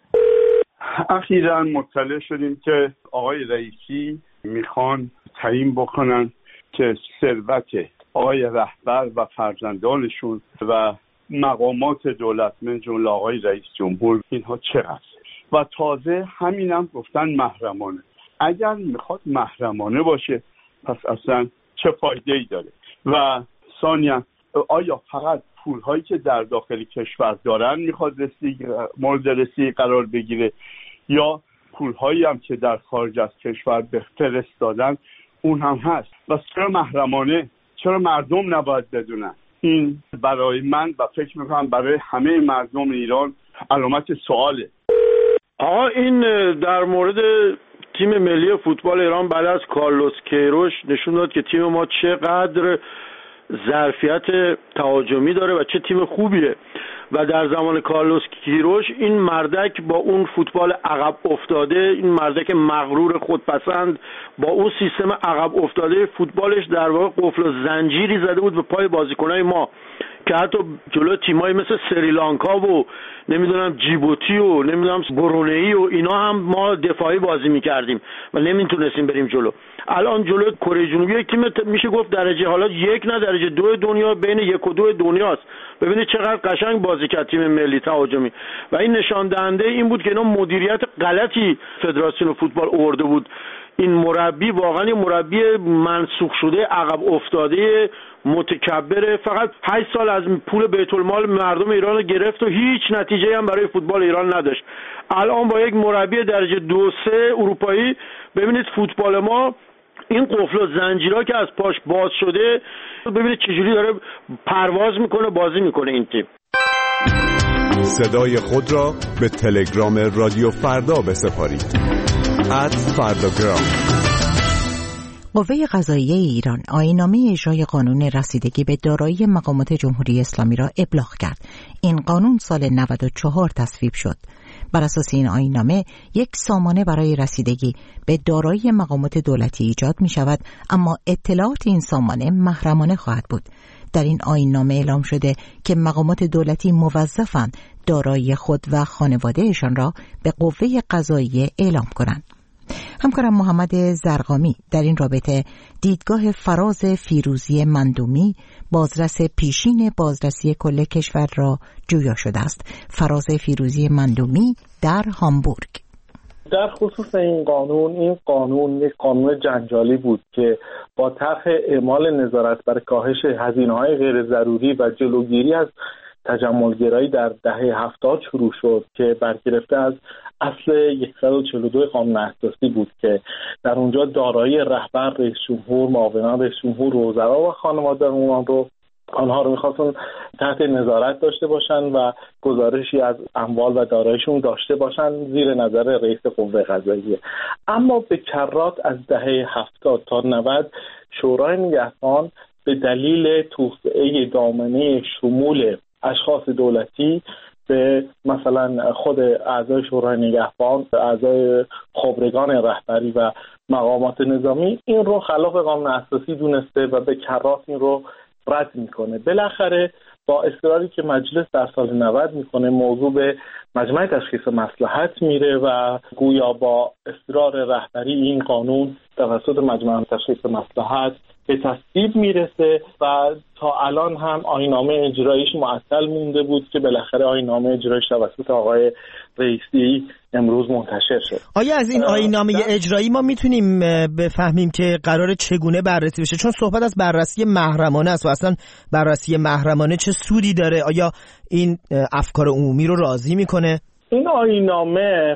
اخیراً مطلع شدیم که آقای رئیسی میخوان تعیین بکنن که ثروت آقای رهبر و فرزندانشون و مقامات دولت من جمله آقای رئیس جمهور اینها چقدر، و تازه همینم گفتن محرمانه. اگر میخواد محرمانه باشه پس اصلا چه فایده ای داره؟ و ثانیا آیا فقط پولهایی که در داخل کشور دارن میخواد مورد رسیدگی قرار بگیره، یا پولهایی هم که در خارج از کشور به فرستادن اون هم هست؟ و چرا محرمانه؟ چرا مردم نباید بدونن؟ این برای من و فکر میکنم برای همه مردم ایران علامت سواله. این در مورد تیم ملی فوتبال ایران بعد از کارلوس کیروش نشون داد که تیم ما چقدر ظرفیت تهاجمی داره و چه تیم خوبیه. و در زمان کارلوس کیروش این مردک با اون فوتبال عقب افتاده، این مردک مغرور خودپسند با اون سیستم عقب افتاده فوتبالش در واقع قفل و زنجیری زده بود به پای بازیکنای ما که حتی جلو تیمایی مثل سریلانکا و نمیدونم جیبوتی و نمیدونم برونئی و اینا هم ما دفاعی بازی میکردیم و نمیتونستیم بریم جلو. الان جلو کره جنوبی یک تیم میشه گفت درجه حالا 1 نه درجه 2 دنیا، بین 1 و 2 دنیاست. ببینید چقدر قشنگ بازی کرد تیم ملی تهاجمی و این نشان دهنده این بود که اینا مدیریت غلطی فدراسیون فوتبال آورده بود. این مربی واقعا مربی منسوخ شده، عقب افتاده، متکبر، فقط 8 سال از پول بیت المال مردم ایران رو گرفت و هیچ نتیجه هم برای فوتبال ایران نداشت. الان با یک مربی درجه 2-3 اروپایی ببینید فوتبال ما این قفل و زنجیرها که از پاش باز شده، ببینید چجوری داره پرواز میکنه، بازی میکنه این تیم. صدای خود را به تلگرام رادیو فردا بسپارید. @فرداگرام. قوه قضاییه ایران آیین‌نامه اجرای قانون رسیدگی به دارایی مقامات جمهوری اسلامی را ابلاغ کرد. این قانون سال 94 تصویب شد. بر اساس این آیین‌نامه یک سامانه برای رسیدگی به دارایی مقامات دولتی ایجاد می شود، اما اطلاعات این سامانه محرمانه خواهد بود. در این آیین‌نامه اعلام شده که مقامات دولتی موظفند دارایی خود و خانوادهشان را به قوه قضاییه اعلام کنند. همکارم محمد زرقامی در این رابطه دیدگاه فراز فیروزی مندومی، بازرس پیشین بازرسی کل کشور را جویا شده است. فراز فیروزی مندومی در هامبورگ. در خصوص این قانون یک قانون جنجالی بود که با طرح اعمال نظارت بر کاهش هزینه‌های غیر ضروری و جلوگیری از تجملگرایی در دهه 70 شروع شد که برگرفته از اصل 142 قانون اساسی بود که در اونجا دارایی رهبر، رئیس جمهور، معاونان رئیس جمهور، وزرا و خانواده آنها رو می‌خواستن تحت نظارت داشته باشن و گزارشی از اموال و داراییشون داشته باشن زیر نظر رئیس قوه قضاییه. اما به کرات از دهه 70 تا 90 شورای نگهبان به دلیل توسعه دامنه شمول اشخاص دولتی به مثلا خود اعضای شورای نگهبان، اعضای خبرگان رهبری و مقامات نظامی این رو خلاف قانون اساسی دونسته و به کرات این رو رد میکنه. بالاخره با اصراری که مجلس در سال 90 میکنه موضوع به مجمع تشخیص مصلحت میره و گویا با اصرار رهبری این قانون توسط مجمع تشخیص مصلحت به تصویب میرسه و تا الان هم آیین‌نامه اجراییش معطل مونده بود که بالاخره آیین‌نامه اجراییش توسط آقای رئیسی امروز منتشر شد. آیا از این آیین‌نامه اجرایی ما میتونیم بفهمیم که قراره چگونه بررسی بشه؟ چون صحبت از بررسی محرمانه است و اصلا بررسی محرمانه چه سودی داره؟ آیا این افکار عمومی رو راضی میکنه؟ این آیین‌نامه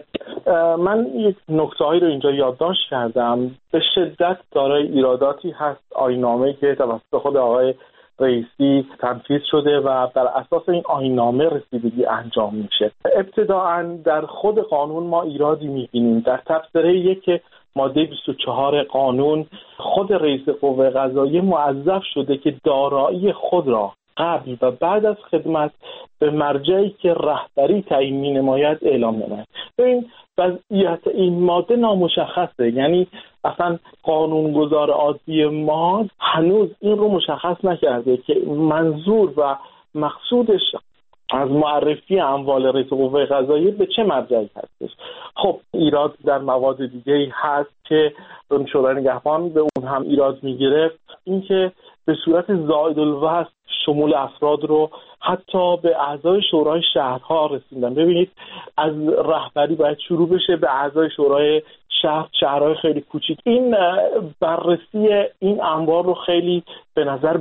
من یک نکته‌هایی رو اینجا یادداشت کردم. به شدت دارای ایراداتی هست آیین‌نامه‌ای که توسط خود آقای رئیسی تنفیذ شده و بر اساس این آیین‌نامه رسیدگی انجام میشه. ابتداءً در خود قانون ما ایرادی می‌بینیم. در تبصره 1 ماده 24 قانون خود رئیس قوه قضاییه موظف شده که دارایی خود را قبل و بعد از خدمت به مرجعی که رهبری تعیین می‌نماید اعلام نماید. این وضعیت این ماده نامشخصه، یعنی اصلا قانونگذار عادی ما هنوز این رو مشخص نکرده که منظور و مقصودش از معرفی اموال رئیس قوه قضاییه به چه مرجعی هستش. خب ایراد در مواد دیگه‌ای هست که شورای نگهبان به اون هم ایراد می‌گرفت، اینکه به صورت زائدالوصف شمول افراد رو حتی به اعضای شورای شهرها رسیدن. ببینید از رهبری باید شروع بشه به اعضای شورای شهرهای خیلی کوچیک. این بررسی این اموال رو خیلی به نظر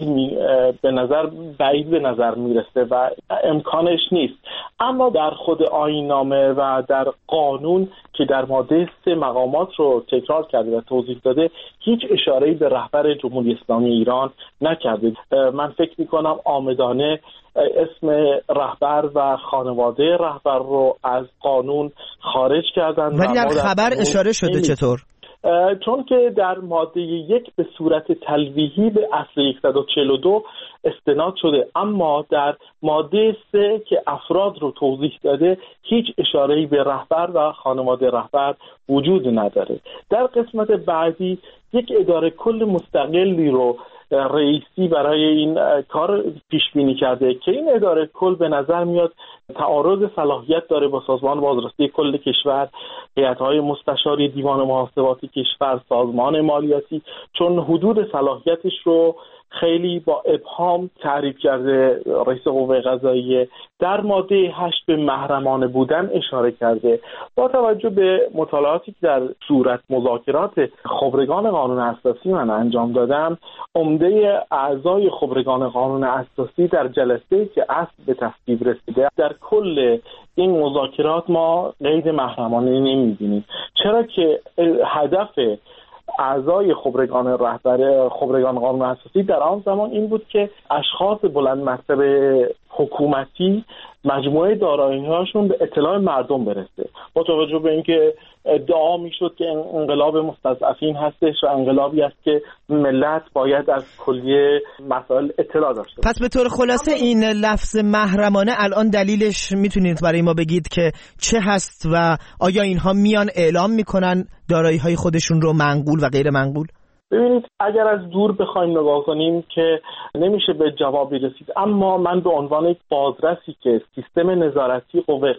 بعید به نظر میرسه و امکانش نیست. اما در خود آیین‌نامه و در قانون که در ماده 3 مقامات رو تکرار کرده و توضیح داده هیچ اشاره‌ای به رهبر جمهوری اسلامی ایران نکرده. من فکر می‌کنم عامدانه اسم رهبر و خانواده رهبر رو از قانون خارج کردن. ولی در خبر اشاره شده چطور؟ چون که در ماده 1 به صورت تلویحی به اصل 142 استناد شده، اما در ماده 3 که افراد رو توضیح داده هیچ اشاره‌ای به رهبر و خانواده رهبر وجود نداره. در قسمت بعدی یک اداره کل مستقلی رو رئیسی برای این کار پیش بینی کرده که این اداره کل به نظر میاد تعارض صلاحیت داره با سازمان بازرسی کل کشور، هیئت‌های مستشاری دیوان محاسبات کشور، سازمان مالیاتی، چون حدود صلاحیتش رو خیلی با ابهام تعریف کرده رئیس قوه قضاییه. در ماده 8 به محرمانه بودن اشاره کرده. با توجه به مطالعاتی که در صورت مذاکرات خبرگان قانون اساسی من انجام دادم، عمده اعضای خبرگان قانون اساسی در جلسه‌ای که اصل به تصویب رسیده در کل این مذاکرات ما قید محرمانه نمی‌بینیم، چرا که هدف اعضای خبرگان قانون اساسی در آن زمان این بود که اشخاص بلند مرتبه حکومتی مجموعه دارایی‌هاشون به اطلاع مردم برسه. با توجه به اینکه ادعا میشد که انقلاب مستضعفین هستش و انقلابی است که ملت باید از کلیه مسائل اطلاع داشته باشه. پس به طور خلاصه این لفظ محرمانه الان دلیلش میتونید برای ما بگید که چه هست و آیا اینها میان اعلام میکنن دارایی‌های خودشون رو منقول و غیر منقول؟ ببینید اگر از دور بخوایم نگاه کنیم که نمیشه به جوابی رسید، اما من به عنوان یک بازرسی که سیستم نظارتی قوه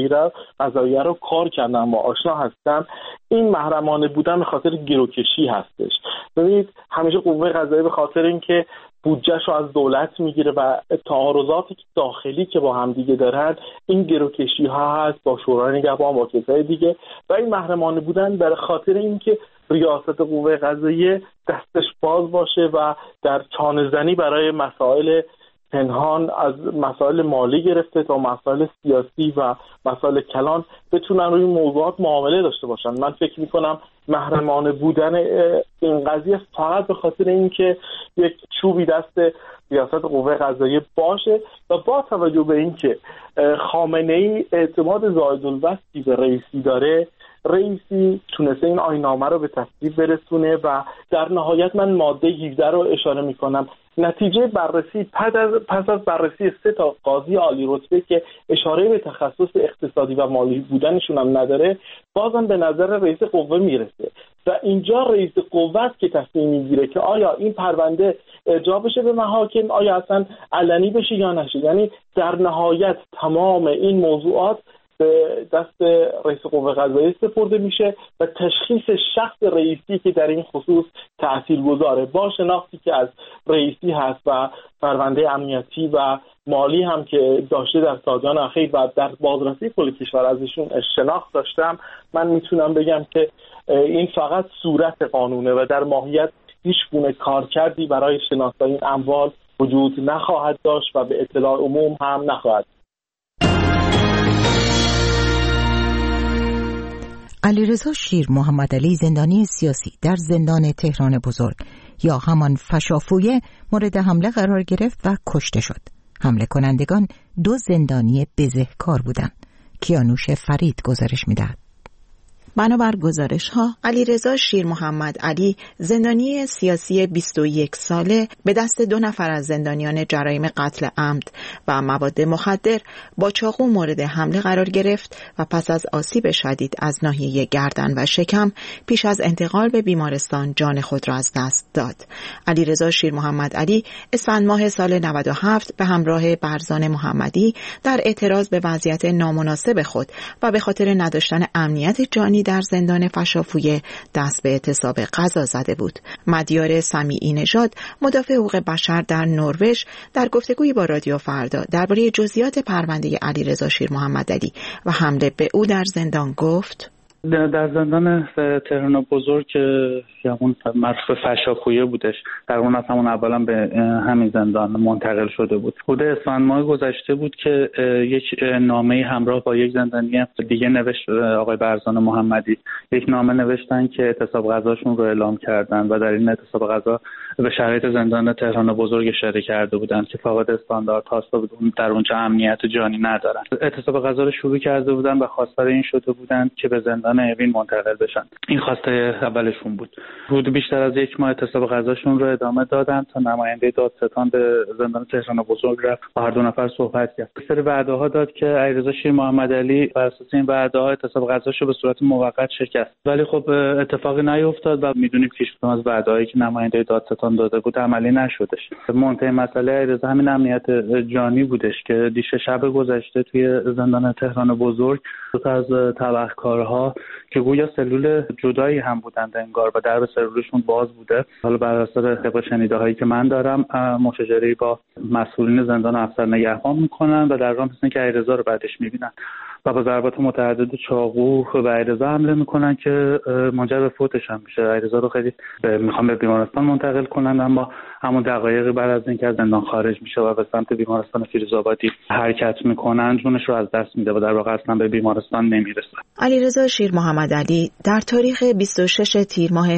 قضاییه رو کار کردم و آشنا هستم، این محرمانه بودن به خاطر گروکشی هستش. ببینید همیشه قوه قضاییه به خاطر اینکه بودجهش رو از دولت میگیره و تعارضاتی داخلی که با هم دیگه دارن، این گروکشی ها هست با شورای نگهبان، با کسای دیگه، و این محرمانه بودن در خاطر اینکه ریاست قوه قضاییه دستش باز باشه و در چانه زنی برای مسائل پنهان، از مسائل مالی گرفته تا مسائل سیاسی و مسائل کلان، بتونن روی موضوعات معامله داشته باشن. من فکر میکنم محرمانه بودن این قضیه فقط به خاطر اینکه یک چوبی دست ریاست قوه قضاییه باشه و با توجه به اینکه خامنه‌ای اعتماد زائدالوصفی به رئیسی داره، رئیسی تونسته این آیین‌نامه رو به تصویب برسونه و در نهایت من ماده 17 رو اشاره میکنم. نتیجه بررسی پس از بررسی 3 تا قاضی عالی رتبه که اشاره به تخصص اقتصادی و مالی بودنشون هم نداره، بازم به نظر رئیس قوه میرسه و اینجا رئیس قوه است که تصمیم میگیره که آیا این پرونده ارجاع بشه به محاکم، آیا اصلا علنی بشه یا نشه. یعنی در نهایت تمام این موضوعات به دست رئیس قوه قضاییه سپرده میشه و تشخیص شخص رئیسی که در این خصوص تاثیرگذاره با شناختی که از رئیسی هست و پرونده امنیتی و مالی هم که داشته در سال‌های اخیر و در بازرسی کل کشور ازشون شناخت داشتم، من میتونم بگم که این فقط صورت قانونه و در ماهیت هیچ گونه کارکردی برای شناسایی این اموال وجود نخواهد داشت و به اطلاع عموم هم نخواهد. علیرضا شیر محمدعلی، زندانی سیاسی در زندان تهران بزرگ یا همان فشافویه، مورد حمله قرار گرفت و کشته شد. حمله کنندگان 2 زندانی بزهکار بودند. کیانوش فرید گزارش می‌دهد. بنابر گزارش‌ها، علیرضا شیر محمدعلی، زندانی سیاسی 21 ساله، به دست 2 نفر از زندانیان جرایم قتل عمد و مواد مخدر با چاقو مورد حمله قرار گرفت و پس از آسیب شدید از ناحیه گردن و شکم پیش از انتقال به بیمارستان جان خود را از دست داد. علیرضا شیر محمدعلی اسفند ماه سال 97 به همراه برزان محمدی در اعتراض به وضعیت نامناسب خود و به خاطر نداشتن امنیت جانی در زندان فشافویه دست به اعتصاب غذا زده بود. مدیار سمیعی نژاد، مدافع حقوق بشر در نروژ، در گفتگویی با رادیو فردا درباره جزئیات پرونده علیرضا شیر محمدعلی و حمله به او در زندان گفت: در زندان تهران بزرگ که همون معروف فشافویه بودش، در اون از همون اولا به همین زندان منتقل شده بود. حدود اسفند ماه گذشته بود که یک نامه همراه با یک زندانی دیگه نوشت، آقای برزان محمدی، یک نامه نوشتن که اعتصاب غذاشون رو اعلام کردن و در این اعتصاب غذا به شرایط زندان تهران بزرگ اشاره کرده بودن که فاقد استاندارد هاست و در اونجا امنیت جانی ندارن. اعتصاب غذا رو شروع کرده بودن و خواستار این شده بودن که به زندان اوین منتقل بشن. این خواسته اولشون بود. حدود بیشتر از 1 ماه اعتصاب غذاشون رو ادامه دادن تا نماینده دادستان به زندان تهران بزرگ رفت و هر 2 نفر صحبت کرد. یک سری وعده‌ها داد که علیرضا شیر محمدعلی بر اساس این وعده‌ها اعتصاب غذاشو به صورت موقت شکست. ولی خب اتفاقی نیفتاد و میدونیم که هیچ از وعده‌هایی که نماینده دادستان داده بود عملی نشدش. منتهی مسئله علیرضا همین امنیت جانی بودش که دیشب شب گذشته توی زندان تهران بزرگ 2 تا از تبهکارها که گویا سلول جدایی هم بودند انگار و درب سلولشون باز بوده، حالا بر اساس طبق شنیده‌هایی که من دارم مشاجره با مسئولین زندان و افسر نگهبان میکنن و در راه مثل که علیرضا رو بعدش میبینن و با ضربات متعدد چاقو به علیرضا حمله میکنن که منجر به فوتش هم میشه. علیرضا رو خیلی میخوام به بیمارستان منتقل کنن، اما همون دقایقی بعد از اینکه از زندان خارج میشه و به سمت بیمارستان فیروزآبادی حرکت میکنن، جونش رو از دست میده و در واقع اصلا به بیمارستان نمیرسه. علیرضا شیر محمدعلی در تاریخ 26 تیر ماه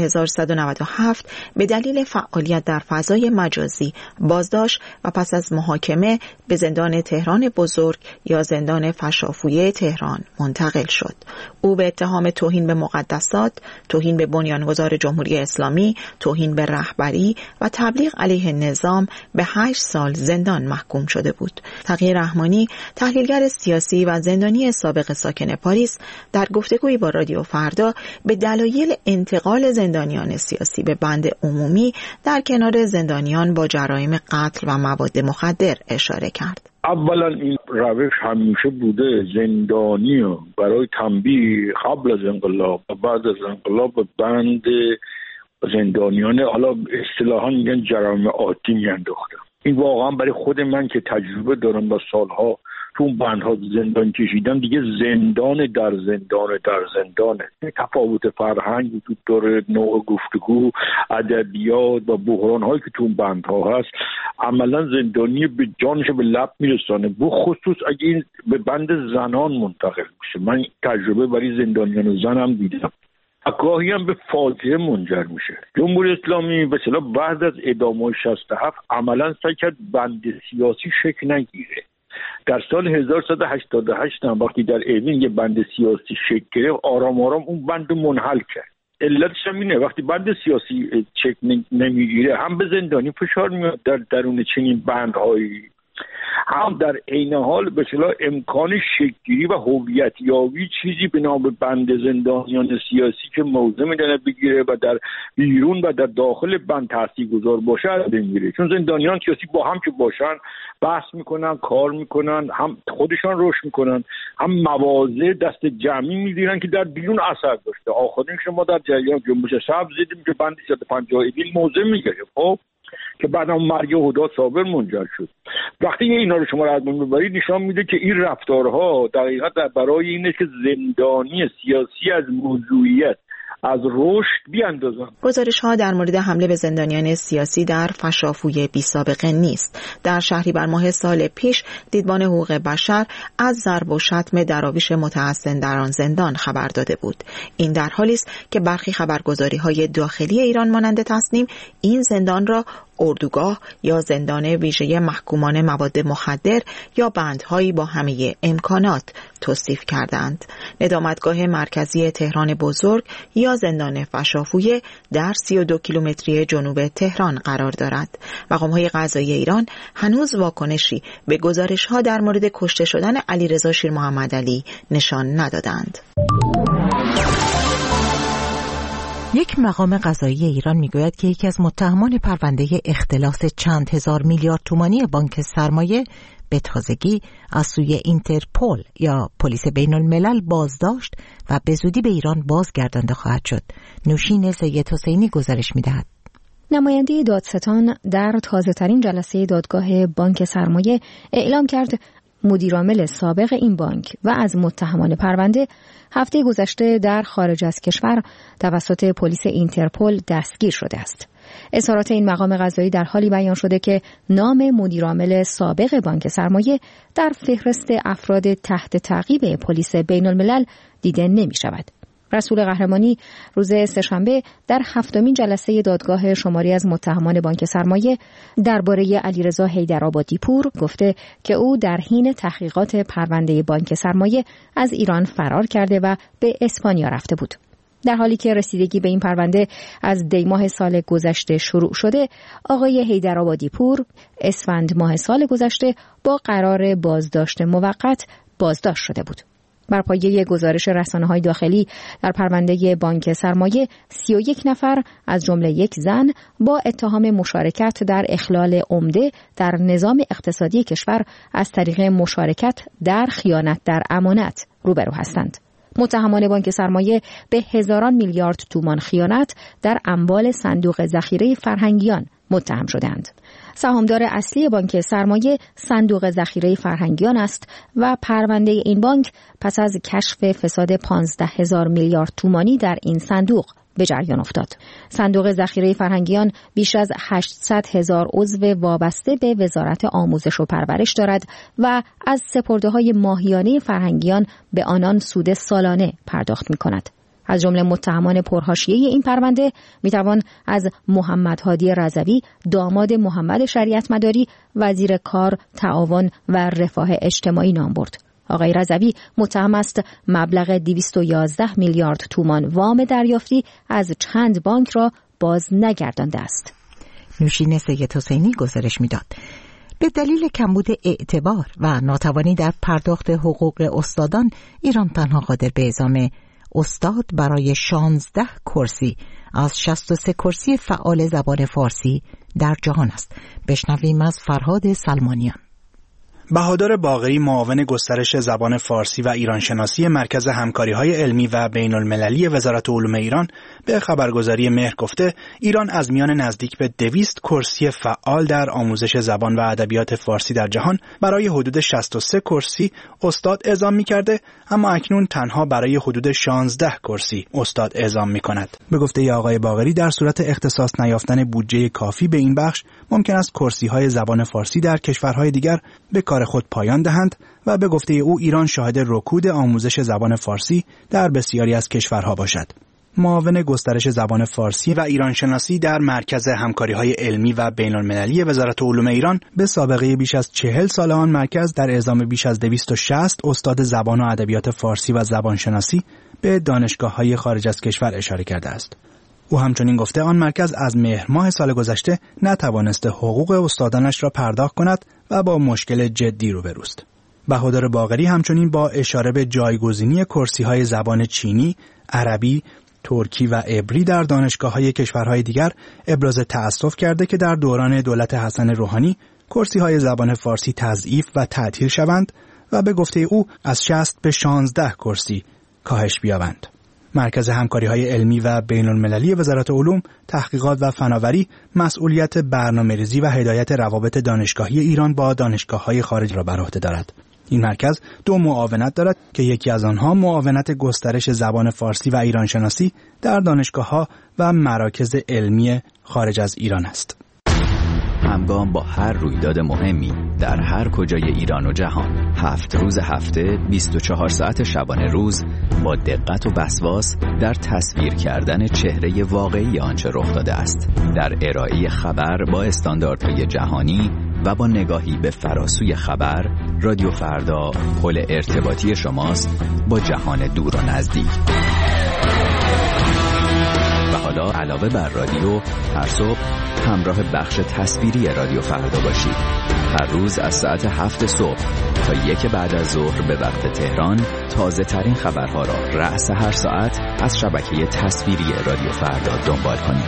1397 به دلیل فعالیت در فضای مجازی بازداشت و پس از محاکمه به زندان تهران بزرگ یا زندان فشافویه تهران منتقل شد. او به اتهام توهین به مقدسات، توهین به بنیانگذار جمهوری اسلامی، توهین به رهبری و تبلیغ علیه نظام به 8 سال زندان محکوم شده بود. تقی رحمانی، تحلیلگر سیاسی و زندانی سابق ساکن پاریس، در گفتگویی با رادیو فردا به دلایل انتقال زندانیان سیاسی به بند عمومی در کنار زندانیان با جرایم قتل و مواد مخدر اشاره کرد. اولا این روش همیشه بوده، زندانی برای تنبیه قبل از انقلاب و بعد از انقلاب به بند زندانیان حالا اصطلاحاً میگن جرایم عادی میانداختن. این واقعا برای خود من که تجربه دارم با سالها تو اون بندها زندان کشیدم، دیگه زندان در زندانه. تفاوت فرهنگ وجود داره، نوع گفتگو، ادبیات و بحران‌هایی که تو اون بندها هست عملا زندانی به جانش به لب میرسانه، بخصوص اگه این به بند زنان منتقل میشه. من تجربه برای زندانیان زنم دیدم، گاهی هم به فاجعه منجر میشه. جمهوری اسلامی به اصطلاح بعد از اعدام‌های 67 عملا سعی کرد بند سیاسی شکل نگیره. در سال 1188 هم وقتی در اوین یه بند سیاسی شکل گرفت، آرام آرام اون بند منحل کرد. علتش هم اینه وقتی بند سیاسی شکل نمیگیره هم به زندانی فشار میاد در درون چنین بندهایی، هم در عین حال به اصطلاح امکان شکل‌گیری و هویت یابی چیزی به نام بند زندانیان سیاسی که موضع میدونه بگیره و در بیرون و در داخل بند تاثیرگذار باشه نمیگیره. چون زندانیان سیاسی با هم که باشن بحث میکنن، کار میکنن، هم خودشان رشد میکنن، هم مواضع دست جمعی میگیرن که در بیرون اثر داشته. آخرین شما در جریان جنبش سبز دیدیم که بند 150 ایدیل موضع میگیره، خب که بعد هم مرگ هدی صابر منجر شد. وقتی اینا رو شما رد می‌برید نشان میده که این رفتارها در حقیقت برای اینه که زندانی سیاسی از موضوعیت، از رشد بیاندازن. گزارش‌ها در مورد حمله به زندانیان سیاسی در فشافوی بی‌سابقه نیست. در شهریور ماه سال پیش دیدبان حقوق بشر از ضرب و شتم دراویش متحصن در آن زندان خبر داده بود. این در حالی است که برخی خبرگزاری‌های داخلی ایران مانند تصنیم این زندان را اردوگاه یا زندان ویژه محکومان مواد مخدر یا بندهایی با همه امکانات توصیف کردند. ندامتگاه مرکزی تهران بزرگ یا زندان فشافویه در 32 کیلومتری جنوب تهران قرار دارد. مقام‌های قضایی ایران هنوز واکنشی به گزارش‌ها در مورد کشته شدن علیرضا شیرمحمدعلی نشان ندادند. یک مقام قضایی ایران میگوید که یکی از متهمان پرونده اختلاس چند هزار میلیارد تومانی بانک سرمایه به تازگی از سوی اینترپل یا پلیس بین الملل بازداشت و به زودی به ایران بازگردانده خواهد شد. نوشین سید حسینی گزارش میدهد. نماینده دادستان در تازه‌ترین جلسه دادگاه بانک سرمایه اعلام کرد مدیرعامل سابق این بانک و از متهمان پرونده هفته گذشته در خارج از کشور توسط پلیس اینترپل دستگیر شده است. اظهارات این مقام قضایی در حالی بیان شده که نام مدیرعامل سابق بانک سرمایه در فهرست افراد تحت تعقیب پلیس بین الملل دیده نمی شود. رسول قهرمانی روز سه‌شنبه در هفتمین جلسه دادگاه شماری از متهمان بانک سرمایه درباره علیرضا حیدرآبادی پور گفته که او در حین تحقیقات پرونده بانک سرمایه از ایران فرار کرده و به اسپانیا رفته بود. در حالی که رسیدگی به این پرونده از دی ماه سال گذشته شروع شده، آقای حیدرآبادی پور اسفند ماه سال گذشته با قرار بازداشت موقت بازداشت شده بود. بر پایه گزارش رسانه‌های داخلی در پرونده بانک سرمایه 31 نفر از جمله یک زن با اتهام مشارکت در اخلال عمده در نظام اقتصادی کشور از طریق مشارکت در خیانت در امانت روبرو هستند. متهمان بانک سرمایه به هزاران میلیارد تومان خیانت در اموال صندوق ذخیره فرهنگیان متهم شدند. سهامدار اصلی بانک سرمایه صندوق ذخیره فرهنگیان است و پرونده این بانک پس از کشف فساد 15,000 میلیارد تومانی در این صندوق به جریان افتاد. صندوق ذخیره فرهنگیان بیش از 800,000 عضو وابسته به وزارت آموزش و پرورش دارد و از سپرده‌های ماهیانه فرهنگیان به آنان سود سالانه پرداخت می‌کند. از جمله متهمان پرحاشیه این پرونده میتوان از محمد هادی رضوی داماد محمد شریعت مداری وزیر کار، تعاون و رفاه اجتماعی نام برد. آقای رضوی متهم است مبلغ 211 میلیارد تومان وام دریافتی از چند بانک را باز نگردانده است. نوشین سید حسینی گزارش میداد. به دلیل کمبود اعتبار و ناتوانی در پرداخت حقوق استادان، ایران تنها قادر به اعزام استاد برای 16 کرسی از 63 کرسی فعال زبان فارسی در جهان است. بشنویم از فرهاد سلمانیان. بهادر باقری، معاون گسترش زبان فارسی و ایرانشناسی مرکز همکاری‌های علمی و بین‌المللی وزارت علوم ایران به خبرگزاری مهر گفته ایران از میان نزدیک به 200 کرسی فعال در آموزش زبان و ادبیات فارسی در جهان برای حدود 63 کرسی استاد اعزام می‌کرده، اما اکنون تنها برای حدود 16 کرسی استاد اعزام می‌کند. به گفته آقای باقری، در صورت اختصاص نیافتن بودجه کافی به این بخش ممکن است کرسی‌های زبان فارسی در کشورهای دیگر به کار خود پایان دهند و به گفته او ایران شاهد رکود آموزش زبان فارسی در بسیاری از کشورها باشد. معاون گسترش زبان فارسی و ایرانشناسی در مرکز همکاری‌های علمی و بین‌المللی وزارت علوم ایران به سابقه بیش از 40 سال آن مرکز در اعزام بیش از 260 استاد زبان و ادبیات فارسی و زبانشناسی به دانشگاه‌های خارج از کشور اشاره کرده است. او همچنین گفته آن مرکز از مهر ماه سال گذشته نتوانسته حقوق استادانش را پرداخت کند و با مشکل جدی روبروست. بهادر باقری همچنین با اشاره به جایگزینی کرسی‌های زبان چینی، عربی، ترکی و عبری در دانشگاه‌های کشورهای دیگر ابراز تأسف کرده که در دوران دولت حسن روحانی کرسی‌های زبان فارسی تضعیف و تعطیل شوند و به گفته او از 60 به 16 کرسی کاهش بیابند. مرکز همکاری‌های علمی و بین‌المللی وزارت علوم، تحقیقات و فناوری مسئولیت برنامه‌ریزی و هدایت روابط دانشگاهی ایران با دانشگاه‌های خارج را بر عهده دارد. این مرکز 2 معاونت دارد که یکی از آنها معاونت گسترش زبان فارسی و ایرانشناسی در دانشگاه‌ها و مراکز علمی خارج از ایران است. همگام با هر رویداد مهمی در هر کجای ایران و جهان، 7 روز هفته، 24 ساعت شبانه روز، با دقت و وسواس در تصویر کردن چهره واقعی آنچه رخ داده است، در ارائه خبر با استانداردهای جهانی و با نگاهی به فراسوی خبر، رادیو فردا پل ارتباطی شماست با جهان دور و نزدیک. و حالا علاوه بر رادیو، هر صبح همراه بخش تصویری رادیو فردا باشید. هر روز از ساعت 7 صبح تا 1 بعد از ظهر به وقت تهران تازه ترین خبرها را رأس هر ساعت از شبکه تصویری رادیو فردا دنبال کنید.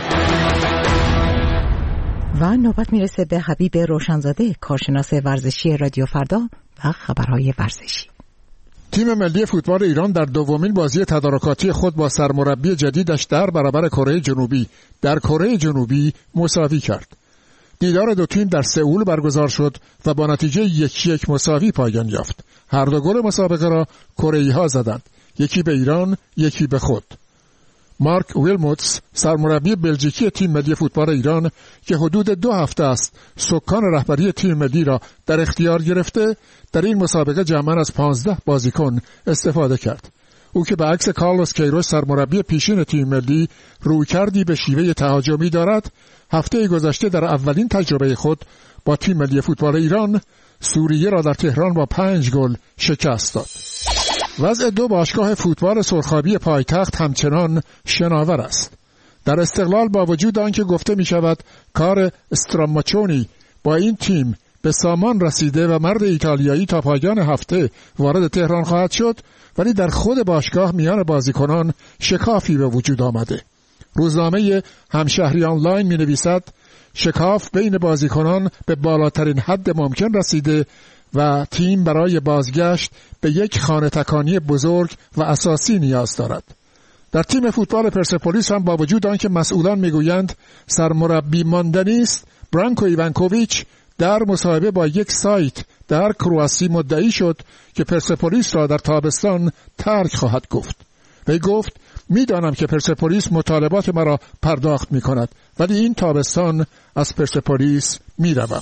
و نوبت میرسه به حبیب روشنزاده، کارشناس ورزشی رادیو فردا و خبرهای ورزشی. تیم ملی فوتبال ایران در دومین بازی تدارکاتی خود با سرمربی جدیدش در برابر کره جنوبی در کره جنوبی مساوی کرد. دیدار دو تیم در سئول برگزار شد و با نتیجه 1-1 مساوی پایان یافت. هر دو گل مسابقه را کره‌ای‌ها زدند، یکی به ایران، یکی به خود. مارک ویلموتس، سرمربی بلژیکی تیم ملی فوتبال ایران که حدود 2 هفته است سکان رهبری تیم ملی را در اختیار گرفته، در این مسابقه جمعاً از 15 بازیکن استفاده کرد. او که به عکس کارلوس کیروش سرمربی پیشین تیم ملی رویکردی به شیوه تهاجمی دارد، هفته گذشته در اولین تجربه خود با تیم ملی فوتبال ایران سوریه را در تهران با 5 گل شکست داد. وضع 2 باشگاه فوتبال سرخابی پایتخت همچنان شناور است. در استقلال با وجود آنکه گفته می شود کار استراماچونی با این تیم به سامان رسیده و مرد ایتالیایی تا پایان هفته وارد تهران خواهد شد، ولی در خود باشگاه میان بازیکنان شکافی به وجود آمده. روزنامه همشهری آنلاین می نویسد شکاف بین بازیکنان به بالاترین حد ممکن رسیده و تیم برای بازگشت به یک خانه تکانی بزرگ و اساسی نیاز دارد. در تیم فوتبال پرسپولیس هم با وجود آنکه مسئولان میگویند سرمربی ماندنی است، برانکو ایوانکوویچ در مصاحبه با یک سایت در کرواسی مدعی شد که پرسپولیس را در تابستان ترک خواهد گفت. وی گفت میدانم که پرسپولیس مطالبات مرا پرداخت میکند، ولی این تابستان از پرسپولیس میروم.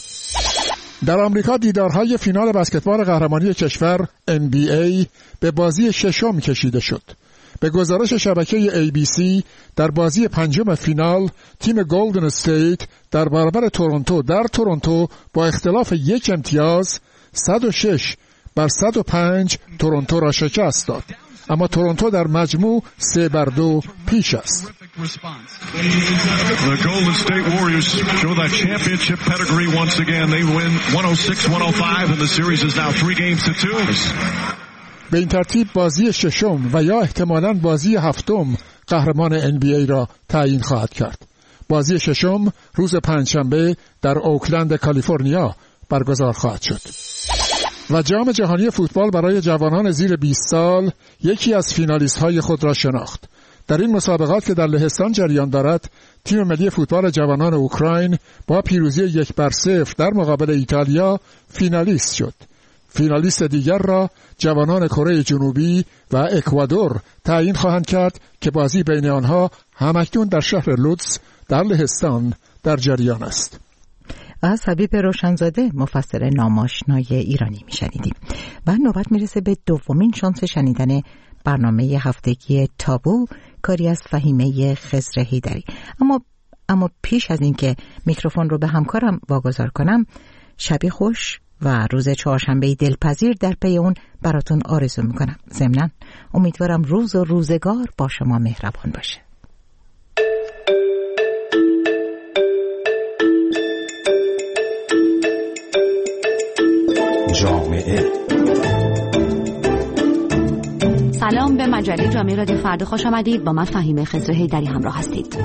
در آمریکا دیدارهای فینال بسکتبال قهرمانی کشور NBA به بازی ششم کشیده شد. به گزارش شبکه ABC در بازی 5 فینال تیم گلدن استیت در برابر تورنتو در تورنتو با اختلاف 1 امتیاز 106-105 تورنتو را شکست داد، اما تورنتو در مجموع 3-2 پیش است. The Golden State Warriors show that championship pedigree once again. They win 106-105 and the series is now 3-2. به این ترتیب بازی ششم و یا احتمالاً بازی هفتم قهرمان NBA را تعیین خواهد کرد. بازی ششم روز پنجشنبه در اوکلند کالیفرنیا برگزار خواهد شد. و جام جهانی فوتبال برای جوانان زیر 20 سال یکی از فینالیست های خود را شناخت. در این مسابقات که در لهستان جریان دارد، تیم ملی فوتبال جوانان اوکراین با پیروزی 1-0 در مقابل ایتالیا فینالیست شد. فینالیست دیگر را جوانان کره جنوبی و اکوادور تعیین خواهند کرد که بازی بین آنها همکنون در شهر لودز در لهستان در جریان است. از حبیب روشنزاده مفسر ناماشنای ایرانی میشنیدیم و نوبت میرسه به دومین شانس شنیدن برنامه هفتگی تابو، کاری از فهیمه خضر حیدری. اما پیش از اینکه میکروفون رو به همکارم واگذار کنم، شبی خوش و روز چهارشنبه دلپذیر در پی اون براتون آرزو میکنم. ضمناً امیدوارم روز و روزگار با شما مهربان باشه. جامعه. سلام، به مجله جامعه رادیو فردا خوش آمدید. با من فهیمه خضر حیدری همراه هستید.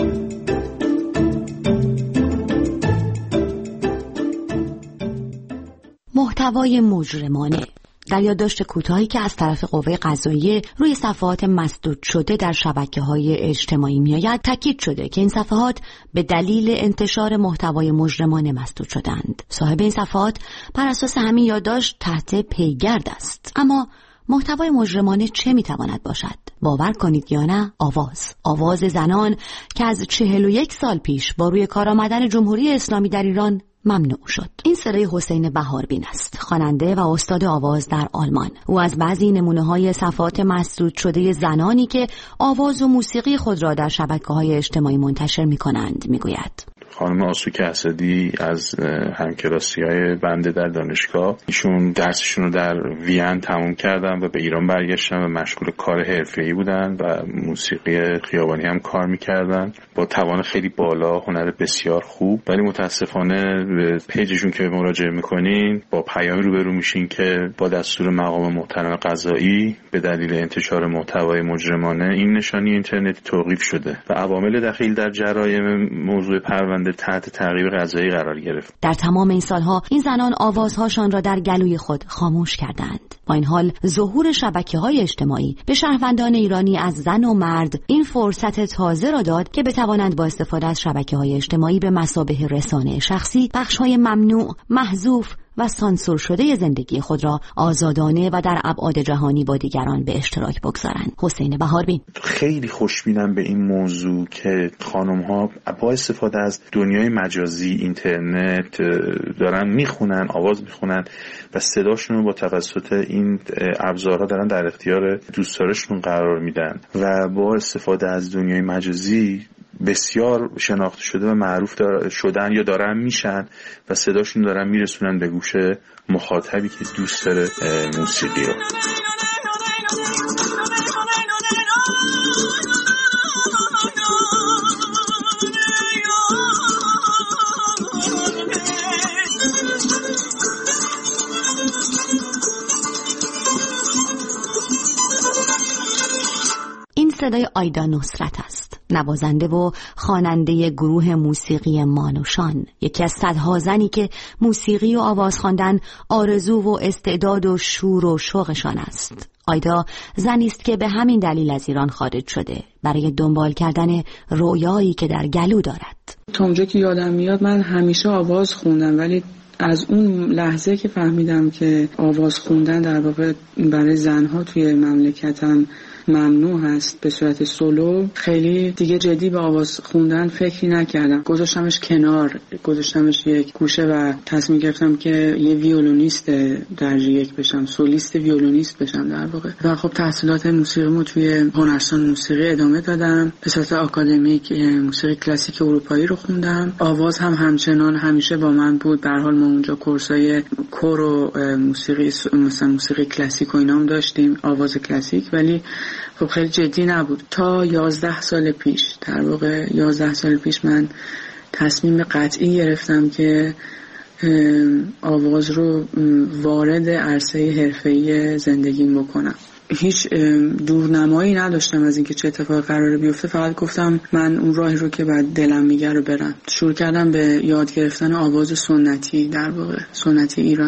محتوای مجرمانه. در یادداشت کوتاهی که از طرف قوه قضاییه روی صفحات مسدود شده در شبکه‌های اجتماعی میآید، تاکید شده که این صفحات به دلیل انتشار محتوای مجرمانه مسدود شدند. صاحب این صفحات بر اساس همین یادداشت تحت پیگرد است. اما محتوای مجرمانه چه میتواند باشد؟ باور کنید یا نه، آواز زنان که از 41 سال پیش با روی کار آمدن جمهوری اسلامی در ایران ممنوع شد. این صدای حسین بهاربین است، خواننده و استاد آواز در آلمان. او از بعضی نمونه‌های صفحات مسدود شده زنانی که آواز و موسیقی خود را در شبکه‌های اجتماعی منتشر می‌کنند میگوید. خانم آسوک اسدی از همکلاسی‌های بنده در دانشگاه، ایشون درسشون رو در وین تموم کردن و به ایران برگشتن و مشغول کار حرفه‌ای بودن و موسیقی خیابانی هم کار می‌کردن با توان خیلی بالا، هنر بسیار خوب. ولی متاسفانه به پیجشون که مراجعه می‌کنین با پیامی روبرو میشین که با دستور مقام محترم قضایی به دلیل انتشار محتوای مجرمانه این نشانی اینترنتی توقیف شده و عوامل دخیل در جرایم موضوع پرونده تحت تعقیب قضایی قرار گرفت. در تمام این سالها این زنان آوازهاشان را در گلوی خود خاموش کردند. با این حال ظهور شبکه‌های اجتماعی به شهروندان ایرانی از زن و مرد این فرصت تازه را داد که بتوانند با استفاده از شبکه‌های اجتماعی به مثابه رسانه شخصی بخش‌های ممنوع، محذوف و سانسور شده زندگی خود را آزادانه و در ابعاد جهانی با دیگران به اشتراک بگذارند. حسین بهاربین: خیلی خوشبینم به این موضوع که خانم‌ها با استفاده از دنیای مجازی، اینترنت دارن میخونن، آواز میخونن و صداشون رو با توسط این ابزارها دارن در اختیار دوستدارشون قرار میدن و با استفاده از دنیای مجازی بسیار شناخته شده و معروف شدن یا دارن میشن و صداشون دارن میرسونن به گوش مخاطبی که دوست داره موسیقی رو. این صدای آیدا نصرت است، نوازنده و خواننده گروه موسیقی مانوشان، یکی از صدها زنی که موسیقی و آواز خواندن آرزو و استعداد و شور و شوقشان است. آیدا زنی است که به همین دلیل از ایران خارج شده برای دنبال کردن رویایی که در گلو دارد. تا اونجا که یادم میاد من همیشه آواز خوندم، ولی از اون لحظه که فهمیدم که آواز خوندن در واقع برای زنها توی مملکتم ممنوع هست به صورت سولو، خیلی دیگه جدی به آواز خوندن فکری نکردم. گذاشتمش کنار، گذاشتمش یک گوشه و تصمیم گرفتم که یه ویولونیست درجه یک بشم، سولیست ویولونیست بشم در واقع. و خب تحصیلات موسیقیمو توی هنرستان موسیقی ادامه دادم، به صورت آکادمیک موسیقی کلاسیک اروپایی رو خوندم. آواز هم همچنان همیشه با من بود. به هر حال ما اونجا کورسای کور و موسیقی، مثلا موسیقی کلاسیک و اینام داشتیم، آواز کلاسیک، ولی خب خیلی جدی نبود. تا 11 سال پیش، در واقع 11 سال پیش من تصمیم قطعی گرفتم که آواز رو وارد عرصه حرفه‌ای زندگیم بکنم. هیچ دورنمایی نداشتم از اینکه چه اتفاقی قراره بیفته، فقط گفتم من اون راهی رو که بعد دلم میگه رو برم. شروع کردم به یاد گرفتن آواز سنتی، در واقع سنتی ایرانی.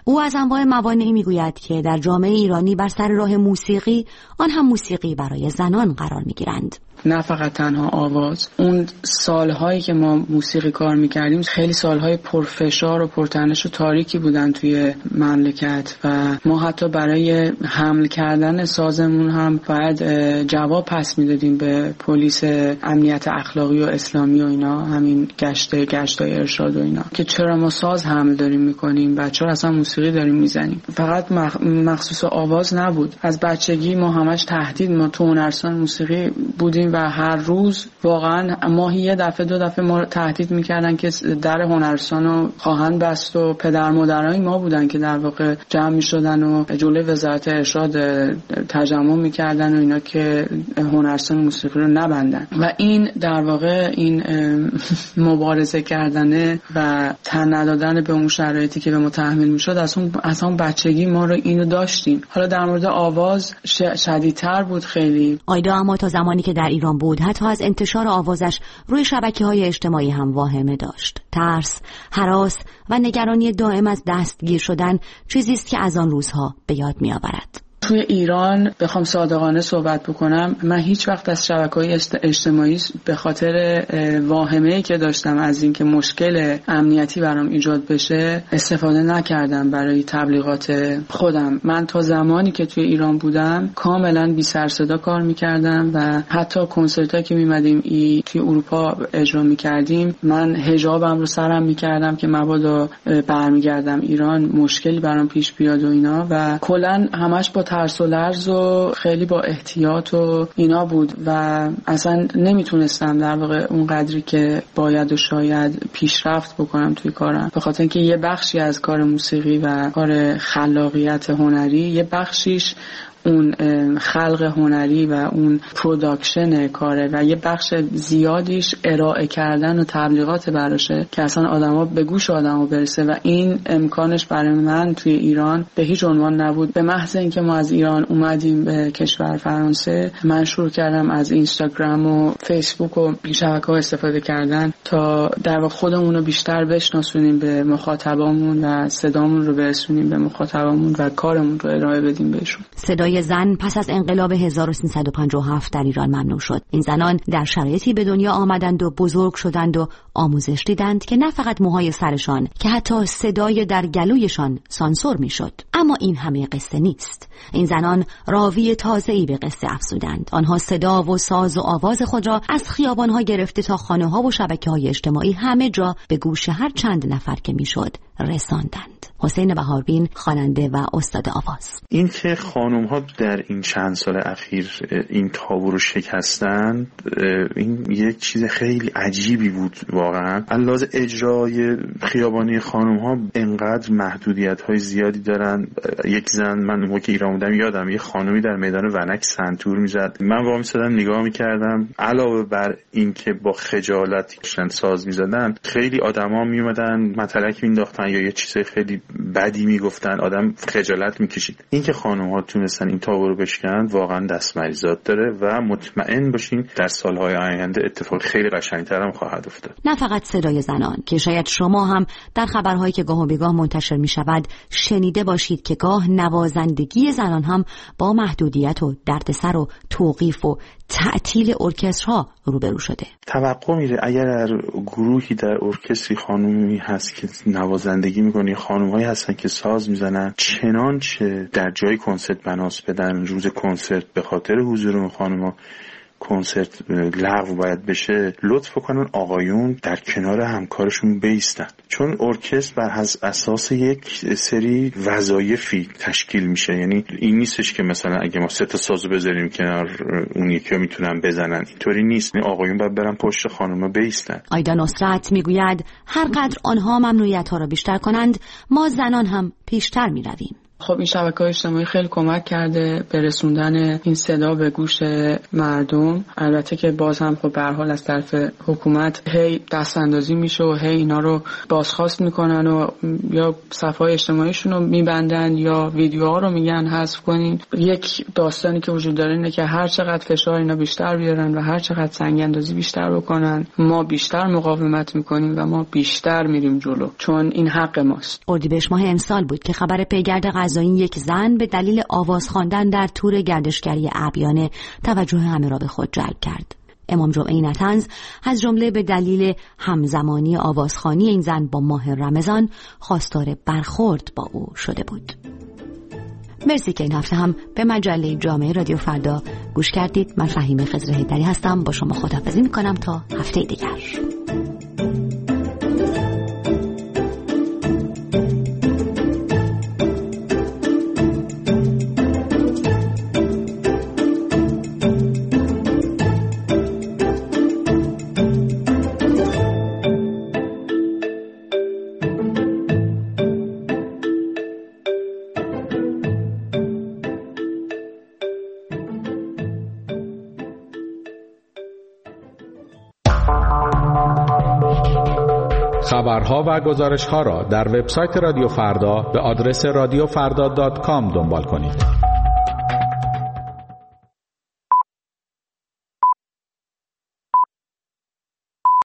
او از انواع موانعی میگوید که در جامعه ایرانی بر سر راه موسیقی، آن هم موسیقی برای زنان قرار میگیرند. نه فقط تنها آواز، اون سالهایی که ما موسیقی کار میکردیم خیلی سالهای پرفشار و پرتنش و تاریکی بودن توی مملکت و ما حتی برای حمل کردن سازمون هم باید جواب پس میدادیم به پلیس امنیت اخلاقی و اسلامی و اینا، همین گشتای ارشاد و اینا، که چرا ما ساز حمل داریم میکنیم و چرا اصلا موسیقی داریم میزنیم. فقط مخصوص آواز نبود، از بچگی ما همش تهدید، ما تو هنرستان موسیقی بودیم و هر روز واقعا ماهی یه دفعه دو دفعه ما تهدید میکردن که در هنرستانو خواهند بست و پدر مادرای ما بودن که در واقع جمع میشدن و جلوی وزارت ارشاد تجمع میکردن و اینا که هنرستان موسیقی رو نبندن. و این در واقع این مبارزه کردنه و تن ندادن به اون شرایطی که به ما تحمیل میشد از اون بچگی ما رو اینو داشتیم. حالا در مورد آواز شدیدتر بود خیلی. آیدا اما تا زمانی که در ایران بود حتی از انتشار آوازش روی شبکه‌های اجتماعی هم واهمه داشت. ترس، هراس و نگرانی دائم از دستگیر شدن چیزی است که از آن روزها به یاد می‌آورد. توی ایران بخوام صادقانه صحبت بکنم، من هیچ وقت از شبکه‌های اجتماعی به خاطر واهمه‌ای که داشتم از اینکه مشکل امنیتی برام ایجاد بشه استفاده نکردم برای تبلیغات خودم. من تا زمانی که توی ایران بودم کاملا بی سر صدا کار می‌کردم و حتی کنسرتایی که می‌مدیم توی اروپا اجرا می‌کردیم من حجابم رو سرم می‌کردم که مبادا برمیگردم ایران مشکلی برام پیش بیاد و اینا، و کلاً همش با ترس و لرز و خیلی با احتیاط و اینا بود و اصلا نمیتونستم در واقع اون قدری که باید و شاید پیشرفت بکنم توی کارم، به خاطر اینکه یه بخشی از کار موسیقی و کار خلاقیت هنری، یه بخشیش اون خلق هنری و اون پروداکشن کاره و یه بخش زیادیش ارائه کردن و تبلیغات براشه که اصلا آدما به گوش آدما برسه و این امکانش برای من توی ایران به هیچ عنوان نبود. به محض اینکه ما از ایران اومدیم به کشور فرانسه من شروع کردم از اینستاگرام و فیسبوک و شبکه‌ها استفاده کردن تا در واقع خودمون رو بیشتر بشناسونیم به مخاطبامون و صدامون رو برسونیم به مخاطبامون و کارمون رو ارائه بدیم بهشون. صدای زن پس از انقلاب 1357 در ایران ممنوع شد. این زنان در شرایطی به دنیا آمدند و بزرگ شدند و آموزش دیدند که نه فقط موهای سرشان که حتی صدای در گلویشان سانسور میشد. اما این همه قصه نیست. این زنان راوی تازه‌ای به قصه افزودند. آنها صدا و ساز و آواز خود را از خیابان‌ها گرفته تا خانه‌ها و شبکه‌های اجتماعی همه جا به گوش هر چند نفر که میشد رساندند. حسین بهاربین، خواننده و استاد آواز. این که خانم‌ها در این چند سال اخیر این تابو رو شکستن، این یک چیز خیلی عجیبی بود واقعا. علاوه اجرای خیابانی خانم‌ها انقدر محدودیت‌های زیادی دارن. یک زن، من موقعی که ایران بودم یادم یه خانمی در میدان ونک سنتور میزد، من واقعا می‌سادم نگاه می‌کردم. علاوه بر این که با خجالت ساز می‌زدن، خیلی آدما میومدن مطلق مینداختن یا یه چیز خیلی بدی میگفتن، آدم خجالت میکشید. این که خانم‌ها تونستن این تابو رو بشکنن واقعا دست مریزات داره و مطمئن باشین در سالهای آینده اتفاق خیلی قشنگتر هم خواهد افتاد. نه فقط صدای زنان که شاید شما هم در خبرهایی که گاه و بیگاه منتشر میشود شنیده باشید که گاه نوازندگی زنان هم با محدودیت و دردسر و توقیف و تعطیل ارکسترها روبرو شده. توقع میره اگر گروهی در ارکستری خانومی هست که نوازندگی میکنه، خانم‌هایی هستن که ساز میزنن، چنانچه در جای کنسرت بناس بدن روز کنسرت به خاطر حضور اون خانم‌ها کنسرت لغو باید بشه، لطف کنن آقایون در کنار همکارشون بیستن، چون ارکستر بر اساس یک سری وظایفی تشکیل میشه. یعنی این نیستش که مثلا اگه ما 3 تا سازو بذاریم کنار اون یکی میتونن بزنن، اینطوری نیست. آقایون باید برن پشت خانوما بیستن. آیدا نصرت میگوید هر قدر آنها ممنوعیت ها را بیشتر کنند ما زنان هم پیشتر میرویم. خب این شبکه‌های اجتماعی خیلی کمک کرده به رسوندن این صدا به گوش مردم. البته که باز هم خب به هر حال از طرف حکومت هی دستاندازی میشه و هی اینا رو بازخواست میکنن و یا صفحه‌های اجتماعیشون رو میبندن یا ویدیوها رو میگن حذف کنین. یک داستانی که وجود داره اینه که هر چقدر فشار اینا بیشتر بیارن و هر چقدر سنگ اندازی بیشتر بکنن، ما بیشتر مقاومت میکنیم و ما بیشتر میریم جلو، چون این حق ماست. اردیبهشت ماه امسال بود که خبر پیگرد قضایی یک زن به دلیل آواز خواندن در تور گردشگری ابیانه توجه همه را به خود جلب کرد. امام جمعه نطنز از جمله به دلیل همزمانی آوازخوانی این زن با ماه رمضان خواستار برخورد با او شده بود. مرسی که این هفته هم به مجله جامعه رادیو فردا گوش کردید. من فهیمه خضرهیدری هستم، با شما خداحافظی میکنم تا هفته دیگر. خبرها و گزارش‌ها را در وبسایت رادیو فردا به آدرس radiofrda.com دنبال کنید.